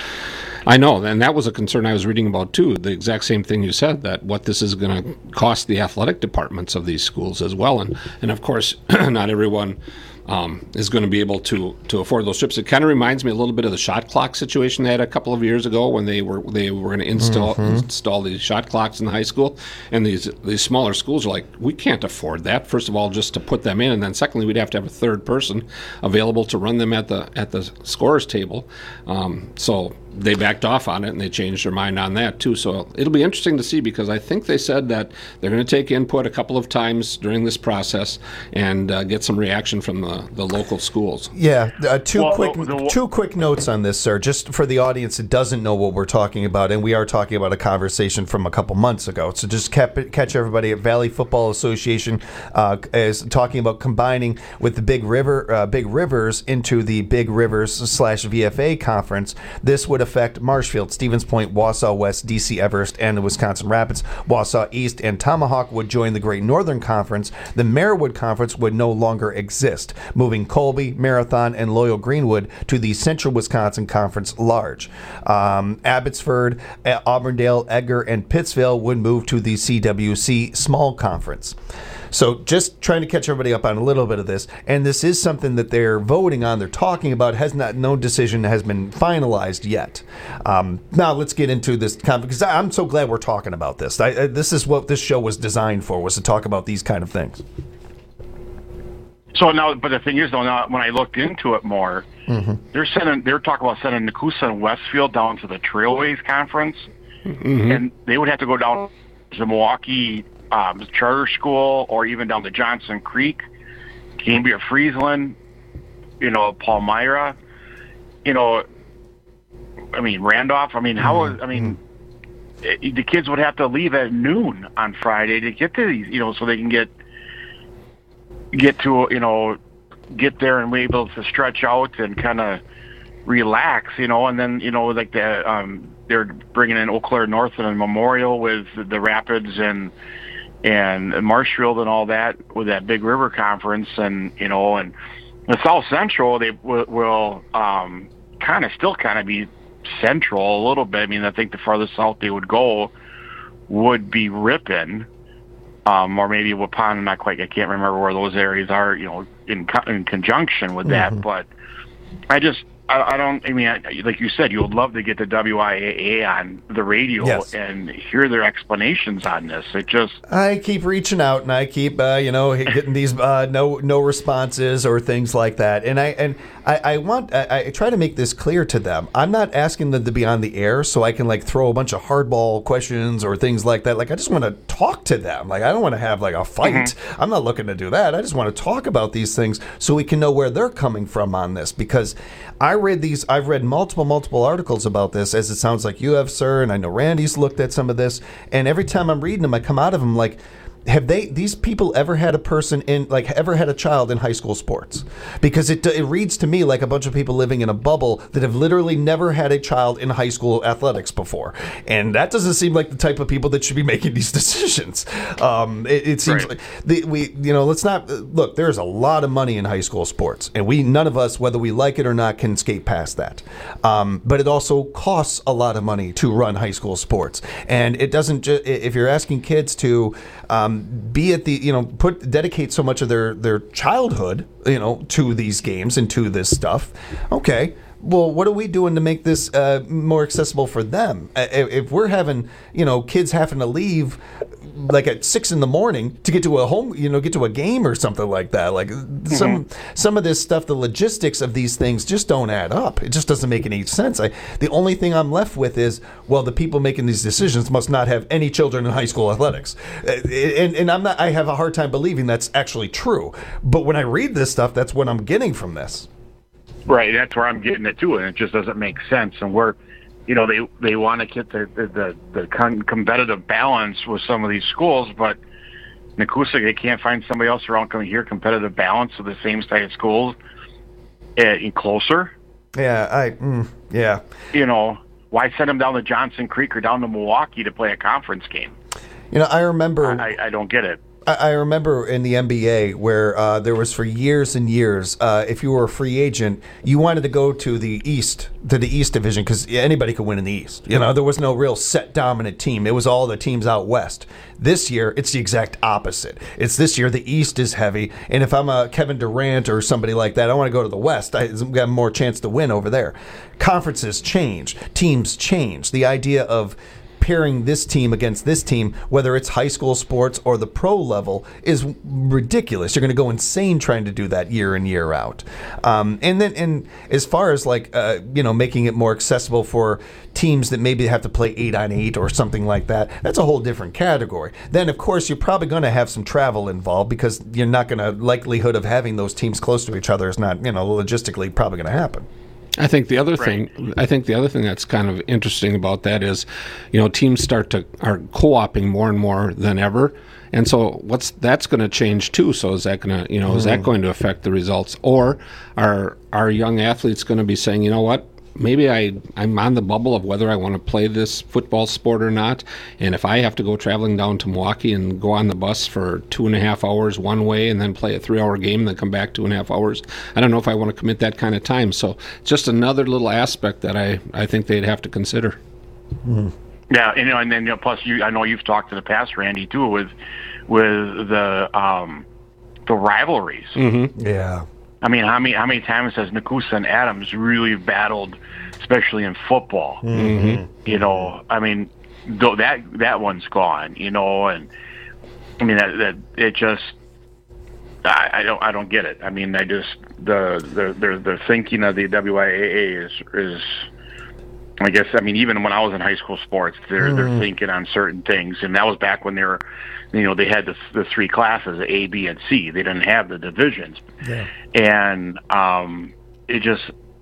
I know, and that was a concern I was reading about too, the exact same thing you said, that what this is going to cost the athletic departments of these schools as well. And of course, not everyone is going to be able to afford those trips. It kind of reminds me a little bit of the shot clock situation they had a couple of years ago when they were going to install these shot clocks in the high school, and these smaller schools are like, we can't afford that. First of all, just to put them in, and then secondly, we'd have to have a third person available to run them at the scorer's table. So they backed off on it, and they changed their mind on that too. So it'll be interesting to see, because I think they said that they're going to take input a couple of times during this process and get some reaction from the local schools. Yeah, two quick notes on this, sir, just for the audience that doesn't know what we're talking about, and we are talking about a conversation from a couple months ago. So just catch everybody at Valley Football Association is talking about combining with the Big Rivers into the Big Rivers / VFA conference. This would affect Marshfield, Stevens Point, Wausau West, DC Everest, and the Wisconsin Rapids. Wausau East and Tomahawk would join the Great Northern Conference. The Marewood Conference would no longer exist, moving Colby, Marathon, and Loyal Greenwood to the Central Wisconsin Conference large. Abbotsford, Auburndale, Edgar, and Pittsville would move to the CWC Small Conference. So just trying to catch everybody up on a little bit of this, and this is something that they're voting on, they're talking about, no decision has been finalized yet. Now let's get into this, because I'm so glad we're talking about this. This is what this show was designed for, was to talk about these kind of things. So now, but the thing is, though, now when I looked into it more, they're talking about sending Nakusa and Westfield down to the Trailways Conference, and they would have to go down to Milwaukee Charter School, or even down to Johnson Creek, Cambria, Friesland, Palmyra, Randolph. The kids would have to leave at noon on Friday to get to these, so they can get there and be able to stretch out and kind of relax, and then, they're bringing in Eau Claire North and Memorial with the Rapids and Marshfield and all that with that Big River Conference, and the South Central, they will still be central a little bit. I think the farthest south they would go would be Ripon, or maybe Waupun. I can't remember where those areas are, in conjunction with that. But like you said, you would love to get the WIAA on the radio and hear their explanations on this. I keep reaching out, and I keep, getting these no responses or things like that. And I try to make this clear to them. I'm not asking them to be on the air so I can throw a bunch of hardball questions or things like that. I just want to talk to them. I don't want to have a fight. I'm not looking to do that. I just want to talk about these things so we can know where they're coming from on this, because I've read multiple articles about this, as it sounds like you have, sir, and I know Randy's looked at some of this, and every time I'm reading them, I come out of them have these people ever had a person ever had a child in high school sports? Because it reads to me like a bunch of people living in a bubble that have literally never had a child in high school athletics before, and that doesn't seem like the type of people that should be making these decisions. It seems like let's not look. There's a lot of money in high school sports, and none of us, whether we like it or not, can skate past that. But it also costs a lot of money to run high school sports, and it doesn't. If you're asking kids to be at the dedicate so much of their childhood to these games and to this stuff, okay, well, what are we doing to make this more accessible for them? If we're having kids having to leave like at 6 a.m. to get to a game or something like that, like some of this stuff, the logistics of these things just don't add up. It just doesn't make any sense. The only thing I'm left with is, well, the people making these decisions must not have any children in high school athletics, and I have a hard time believing that's actually true. But when I read this stuff, that's what I'm getting from this. Right, that's where I'm getting it too, and it just doesn't make sense. And they want to get the competitive balance with some of these schools, but Nakusuk, they can't find somebody else around coming here competitive balance with the same size schools in closer. Yeah, why send them down to Johnson Creek or down to Milwaukee to play a conference game? I remember. I don't get it. I remember in the NBA where there was for years and years, if you were a free agent, you wanted to go to the East Division because anybody could win in the East. There was no real set dominant team. It was all the teams out West. This year, it's the exact opposite. It's this year the East is heavy, and if I'm a Kevin Durant or somebody like that, I want to go to the West. I got more chance to win over there. Conferences change. Teams change. The idea of pairing this team against this team, whether it's high school sports or the pro level, is ridiculous. You're going to go insane trying to do that year in, year out. And as far as making it more accessible for teams that maybe have to play 8-on-8 or something like that, that's a whole different category. Then, of course, you're probably going to have some travel involved because you're not going to, likelihood of having those teams close to each other is not, logistically probably going to happen. I think the other thing that's kind of interesting about that is, teams are co-oping more and more than ever, and so that's going to change too. So is that going to, is that going to affect the results, or are our young athletes going to be saying, you know what? Maybe I'm on the bubble of whether I want to play this football sport or not. And if I have to go traveling down to Milwaukee and go on the bus for 2.5 hours one way and then play a 3-hour game and then come back 2.5 hours, I don't know if I want to commit that kind of time. So just another little aspect that I think they'd have to consider. Mm-hmm. Yeah, and then plus I know you've talked in the past, Randy, too, with the rivalries. Mm-hmm. Yeah. I mean, how many times has Nakusa and Adams really battled, especially in football? Mm-hmm. I mean, that one's gone. And I mean that it just I don't get it. I mean, the thinking of the WIAA is I guess, I mean, even when I was in high school sports, they're thinking on certain things, and that was back when they were, they had the 3 classes, A, B, and C. They didn't have the divisions, and it just,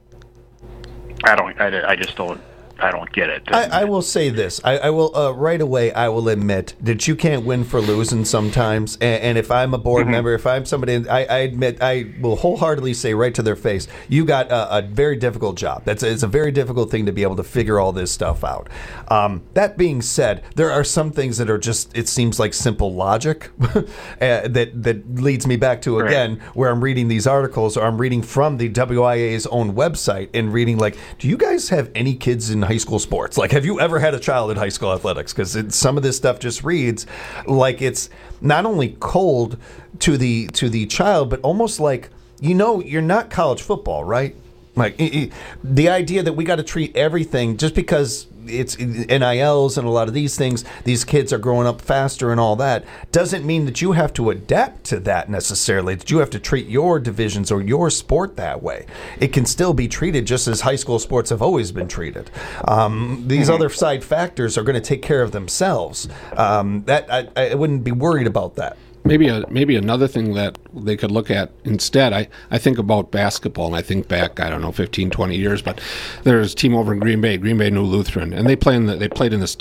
I just don't get it. I will say this. I will right away. I will admit that you can't win for losing sometimes. And if I'm a board member, if I'm somebody, I admit, I will wholeheartedly say right to their face, you got a very difficult job. It's a very difficult thing to be able to figure all this stuff out. That being said, there are some things that are just, it seems like simple logic that leads me back to, again, where I'm reading these articles, or I'm reading from the WIA's own website and reading like, do you guys have any kids in high school sports? Like, have you ever had a child in high school athletics? Because some of this stuff just reads like it's not only cold to the child, but almost like, you're not college football, right? Like the idea that we got to treat everything just because it's NILs and a lot of these things, these kids are growing up faster and all that, doesn't mean that you have to adapt to that necessarily, that you have to treat your divisions or your sport that way. It can still be treated just as high school sports have always been treated. These other side factors are going to take care of themselves. That I wouldn't be worried about that. Maybe another thing that they could look at instead, I think about basketball, and I think back, 15, 20 years, but there's a team over in Green Bay New Lutheran, and they played in this tough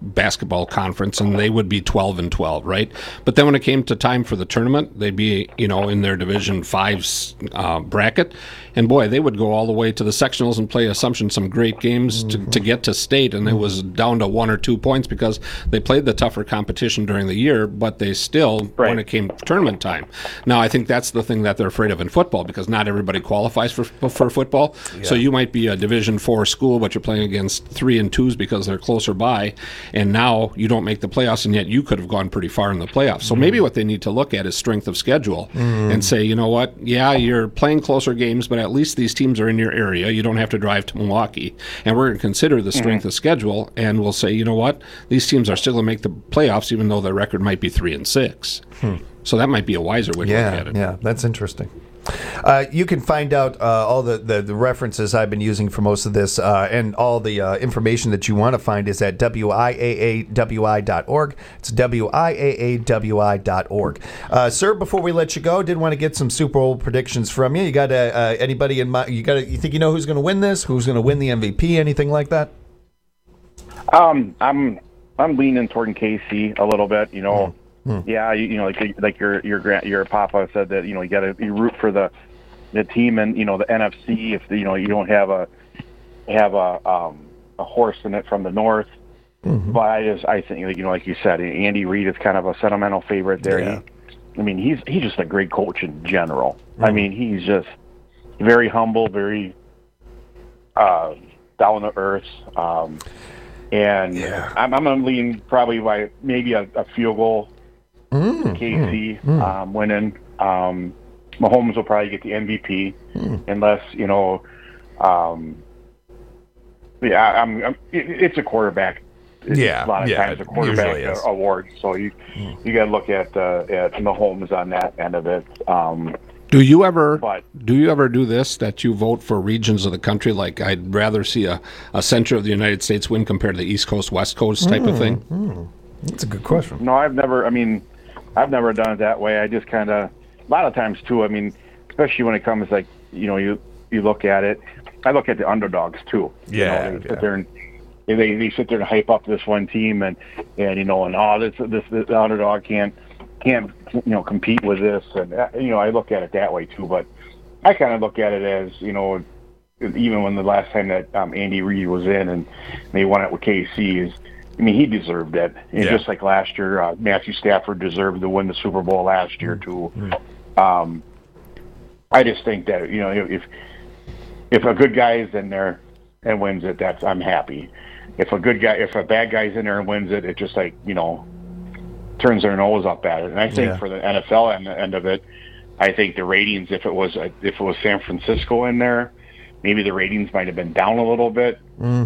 basketball conference, and they would be 12-12, right? But then when it came to time for the tournament, they'd be, in their Division 5 bracket, and boy, they would go all the way to the sectionals and play Assumption some great games to get to state, and it was down to 1 or 2 points because they played the tougher competition during the year, but they still, when it came tournament time. Now, I think that's the thing that they're afraid of in football, because not everybody qualifies for football. Yeah. So you might be a Division 4 school, but you're playing against 3 and 2s because they're closer by, and now you don't make the playoffs, and yet you could have gone pretty far in the playoffs. So maybe what they need to look at is strength of schedule and say, you know what, yeah, you're playing closer games, but at least these teams are in your area. You don't have to drive to Milwaukee, and we're going to consider the strength of schedule, and we'll say, you know what, these teams are still going to make the playoffs, even though their record might be 3 and 6. So that might be a wiser way to look at it. Yeah, that's interesting. You can find out all the references I've been using for most of this, and all the information that you want to find is at WIAAWI.org. It's WIAAWI.org. Sir, before we let you go, did want to get some Super Bowl predictions from you. You got anybody in mind? You think you know who's going to win this? Who's going to win the MVP? Anything like that? I'm leaning toward KC a little bit. Yeah, like your papa said that you got to root for the team and the NFC if you don't have a horse in it from the north. But I think like you said, Andy Reid is kind of a sentimental favorite there. Yeah. He's just a great coach in general. He's just very humble, very down to earth. And I'm going to lean probably by maybe a field goal. KC winning. Mahomes will probably get the MVP unless it's a quarterback. It's a lot of times a quarterback award. So you got to look at Mahomes on that end of it. Do you ever do this, that you vote for regions of the country? Like, I'd rather see a center of the United States win compared to the East Coast, West Coast type of thing? That's a good question. No, I've never done it that way. I just kind of, a lot of times too, especially when it comes you look at it, I look at the underdogs too. Yeah. They sit there and they sit there and hype up this one team and this underdog can't compete with this. And, I look at it that way too, but I kind of look at it as, even when the last time that Andy Reid was in and they won it with KC he deserved it. And just like last year, Matthew Stafford deserved to win the Super Bowl last year too. I just think that if a good guy is in there and wins it, I'm happy. If a bad guy's in there and wins it, it just turns their nose up at it. And I think for the NFL end of it, I think the ratings, if it was San Francisco in there, maybe the ratings might have been down a little bit.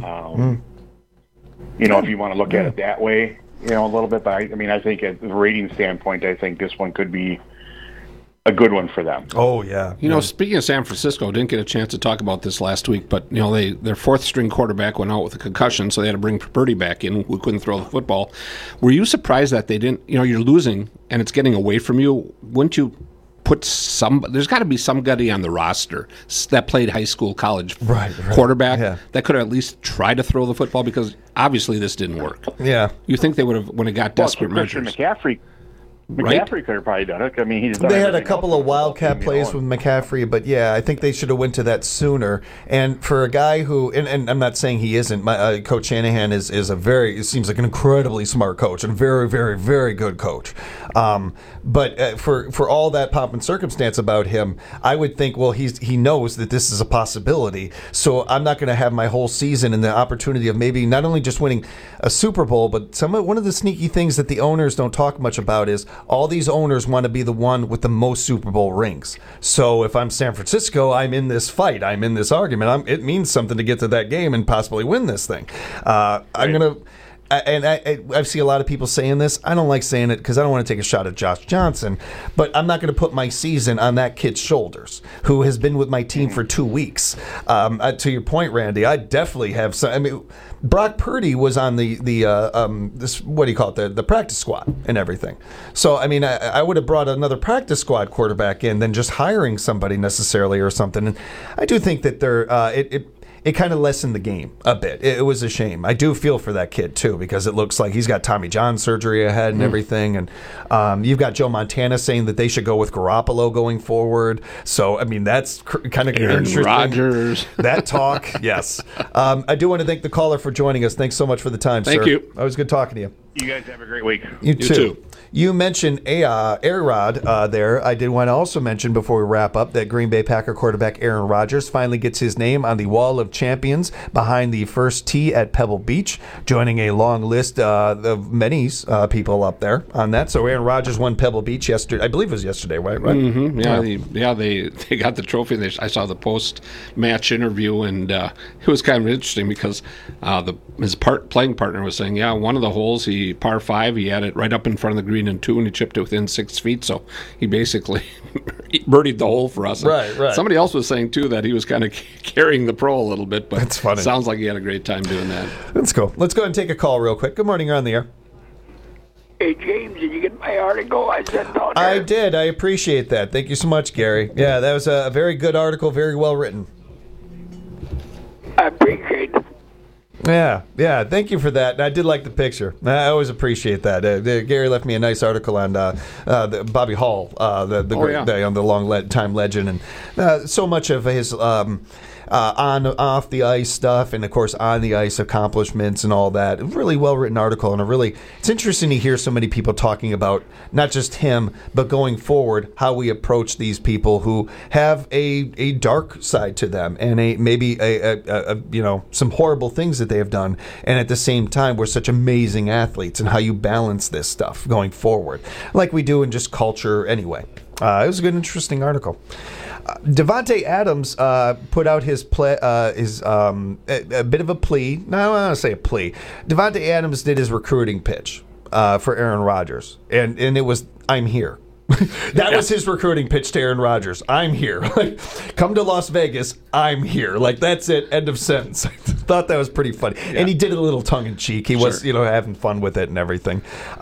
If you want to look at it that way, a little bit. But I think at the rating standpoint, I think this one could be a good one for them. Oh, yeah. Speaking of San Francisco, didn't get a chance to talk about this last week, but, their fourth-string quarterback went out with a concussion, so they had to bring Purdy back in, who couldn't throw the football. Were you surprised that they didn't, you're losing, and it's getting away from you? Wouldn't you put there's got to be somebody on the roster that played high school, college quarterback that could at least try to throw the football, because obviously this didn't work. Yeah. You think they would have, when it got desperate measures. McCaffrey could have probably done it. They had a couple of wildcat plays with McCaffrey, but I think they should have went to that sooner. And for a guy who, and I'm not saying he isn't, Coach Shanahan is it seems like an incredibly smart coach and very, very, very good coach. But for all that pomp and circumstance about him, I would think, well, he knows that this is a possibility. So I'm not going to have my whole season and the opportunity of maybe not only just winning a Super Bowl, but one of the sneaky things that the owners don't talk much about is all these owners want to be the one with the most Super Bowl rings. So if I'm San Francisco, I'm in this fight. I'm in this argument. It means something to get to that game and possibly win this thing. I'm going to... And I see a lot of people saying this. I don't like saying it because I don't want to take a shot at Josh Johnson, but I'm not going to put my season on that kid's shoulders who has been with my team for 2 weeks. To your point, Randy, I definitely have some. Brock Purdy was on the what do you call it, the practice squad and everything. So I would have brought another practice squad quarterback in than just hiring somebody necessarily or something. And I do think that it kind of lessened the game a bit. It was a shame. I do feel for that kid, too, because it looks like he's got Tommy John surgery ahead and everything. And you've got Joe Montana saying that they should go with Garoppolo going forward. So, I mean, that's kind of interesting. Rodgers. That talk, yes. I do want to thank the caller for joining us. Thanks so much for the time, sir. Thank you. Always good talking to you. You guys have a great week. You too. You mentioned A-Rod there. I did want to also mention before we wrap up that Green Bay Packer quarterback Aaron Rodgers finally gets his name on the Wall of Champions behind the first tee at Pebble Beach, joining a long list of many people up there on that. So Aaron Rodgers won Pebble Beach yesterday. I believe it was yesterday, right? Mm-hmm. Yeah, they got the trophy. I saw the post-match interview, and it was kind of interesting because his playing partner was saying, one of the holes, par 5, he had it right up in front of the green and 2, and he chipped it within 6 feet. So he basically birdied the hole for us. Right. Somebody else was saying too that he was kind of carrying the pro a little bit, but that's funny. Sounds like he had a great time doing that. That's cool. Let's go ahead and take a call real quick. Good morning. You're on the air. Hey, James, did you get my article I sent out there? I did. I appreciate that. Thank you so much, Gary. Yeah, that was a very good article, very well written. I appreciate it. Yeah. Thank you for that. I did like the picture. I always appreciate that. Gary left me a nice article on Bobby Hall, the long time legend, and so much of his off the ice stuff, and of course on the ice accomplishments and all that. Really well written article, and it's interesting to hear so many people talking about not just him, but going forward how we approach these people who have a dark side to them and maybe some horrible things that they have done, and at the same time we're such amazing athletes, and how you balance this stuff going forward, like we do in just culture anyway. It was a good, interesting article. Davante Adams put out his a bit of a plea. No, I don't want to say a plea. Davante Adams did his recruiting pitch for Aaron Rodgers, and it was, "I'm here." That was his recruiting pitch to Aaron Rodgers. "I'm here. Come to Las Vegas. I'm here." That's it. End of sentence. I thought that was pretty funny, and he did it a little tongue in cheek. He was, having fun with it and everything.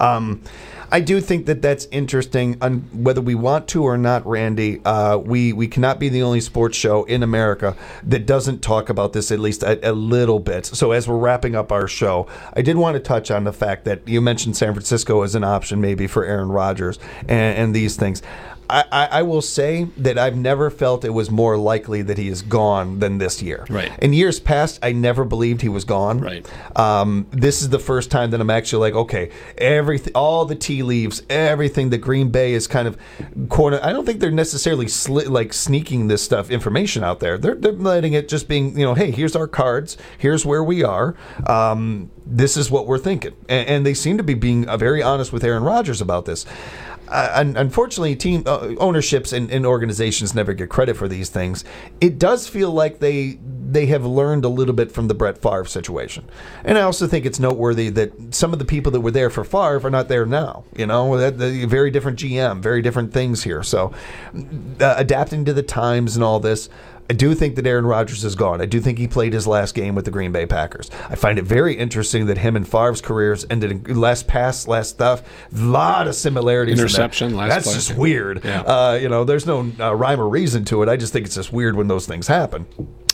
I do think that that's interesting, whether we want to or not, Randy. We cannot be the only sports show in America that doesn't talk about this at least a little bit. So as we're wrapping up our show, I did want to touch on the fact that you mentioned San Francisco as an option maybe for Aaron Rodgers and these things. I will say that I've never felt it was more likely that he is gone than this year. Right. In years past, I never believed he was gone. Right. This is the first time that I'm actually like, okay, all the tea leaves, everything that Green Bay is kind of corner. I don't think they're necessarily sneaking this information out there. They're letting it just being, hey, here's our cards, here's where we are. This is what we're thinking, and they seem to be being very honest with Aaron Rodgers about this. Unfortunately, team ownerships and organizations never get credit for these things. It does feel like they have learned a little bit from the Brett Favre situation, and I also think it's noteworthy that some of the people that were there for Favre are not there now. Very different GM, very different things here. So adapting to the times and all this. I do think that Aaron Rodgers is gone. I do think he played his last game with the Green Bay Packers. I find it very interesting that him and Favre's careers ended in last stuff. A lot of similarities. Interception, last That's play. just weird. Yeah. There's no rhyme or reason to it. I just think it's just weird when those things happen.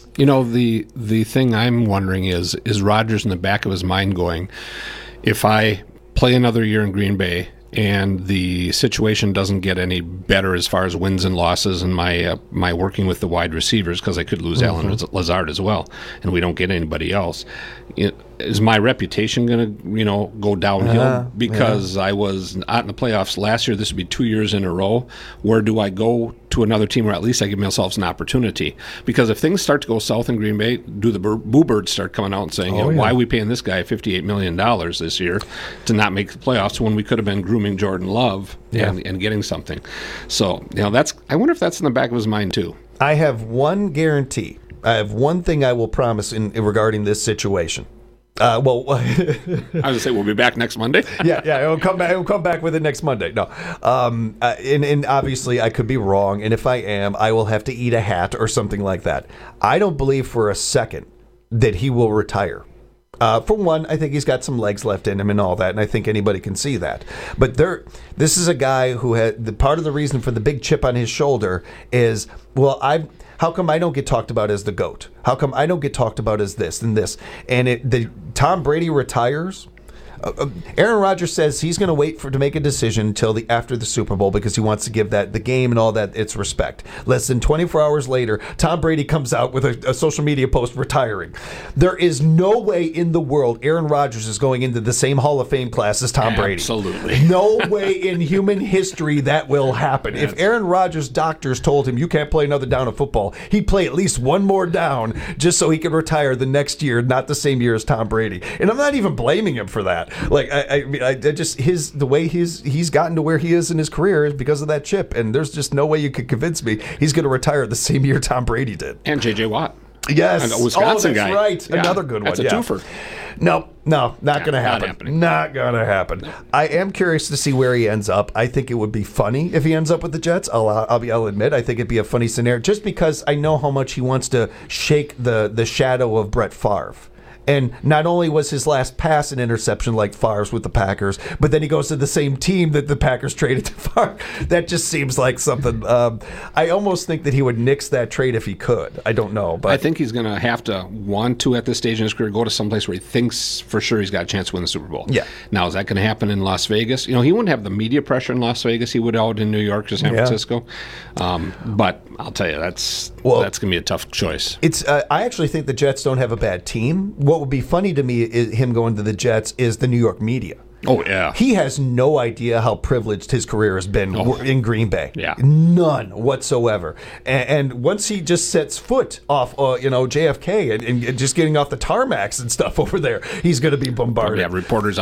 The thing I'm wondering is Rodgers in the back of his mind going, if I play another year in Green Bay and the situation doesn't get any better as far as wins and losses and my working with the wide receivers, because I could lose Allen Lazard as well, and we don't get anybody else, is my reputation going to go downhill because I was not in the playoffs last year? This would be 2 years in a row. Where do I go to another team where at least I give myself an opportunity? Because if things start to go south in Green Bay, do the boo birds start coming out and saying, why are we paying this guy $58 million this year to not make the playoffs when we could have been grooming Jordan Love and getting something? So, I wonder if that's in the back of his mind too. I have one guarantee. I have one thing I will promise in regarding this situation. I was going to say we'll be back next Monday. Yeah, I'll come back. We'll come back with it next Monday. No, and obviously I could be wrong, and if I am, I will have to eat a hat or something like that. I don't believe for a second that he will retire. For one, I think he's got some legs left in him and all that, and I think anybody can see that. But this is a guy who had part of the reason for the big chip on his shoulder is, how come I don't get talked about as the GOAT? How come I don't get talked about as this and this? And Tom Brady retires. Aaron Rodgers says he's going to wait to make a decision until after the Super Bowl because he wants to give the game and all that its respect. Less than 24 hours later, Tom Brady comes out with a social media post retiring. There is no way in the world Aaron Rodgers is going into the same Hall of Fame class as Tom Brady. Absolutely. No way in human history that will happen. If Aaron Rodgers' doctors told him you can't play another down of football, he'd play at least one more down just so he could retire the next year, not the same year as Tom Brady. And I'm not even blaming him for that. Like I just the way he's gotten to where he is in his career is because of that chip, and there's just no way you could convince me he's going to retire the same year Tom Brady did. And J.J. Watt. Yes, a Wisconsin that's guy. Right, Yeah. another good one. That's a twofer. No, not going to happen. Not going to happen. I am curious to see where he ends up. I think it would be funny if he ends up with the Jets. I'll admit, I think it'd be a funny scenario, just because I know how much he wants to shake the shadow of Brett Favre. And not only was his last pass an interception like Favre's with the Packers, but then he goes to the same team that the Packers traded to Favre. That just seems like something. I almost think that he would nix that trade if he could. I don't know. But I think he's going to have to want to, at this stage in his career, go to someplace where he thinks for sure he's got a chance to win the Super Bowl. Yeah. Now, is that going to happen in Las Vegas? He wouldn't have the media pressure in Las Vegas. He would out in New York or San Francisco. But I'll tell you, that's going to be a tough choice. I actually think the Jets don't have a bad team. What would be funny to me is him going to the Jets is the New York media. Oh, yeah. He has no idea how privileged his career has been in Green Bay. Yeah. None whatsoever. And once he just sets foot off, JFK and just getting off the tarmacs and stuff over there, he's going to be bombarded. Yeah, reporters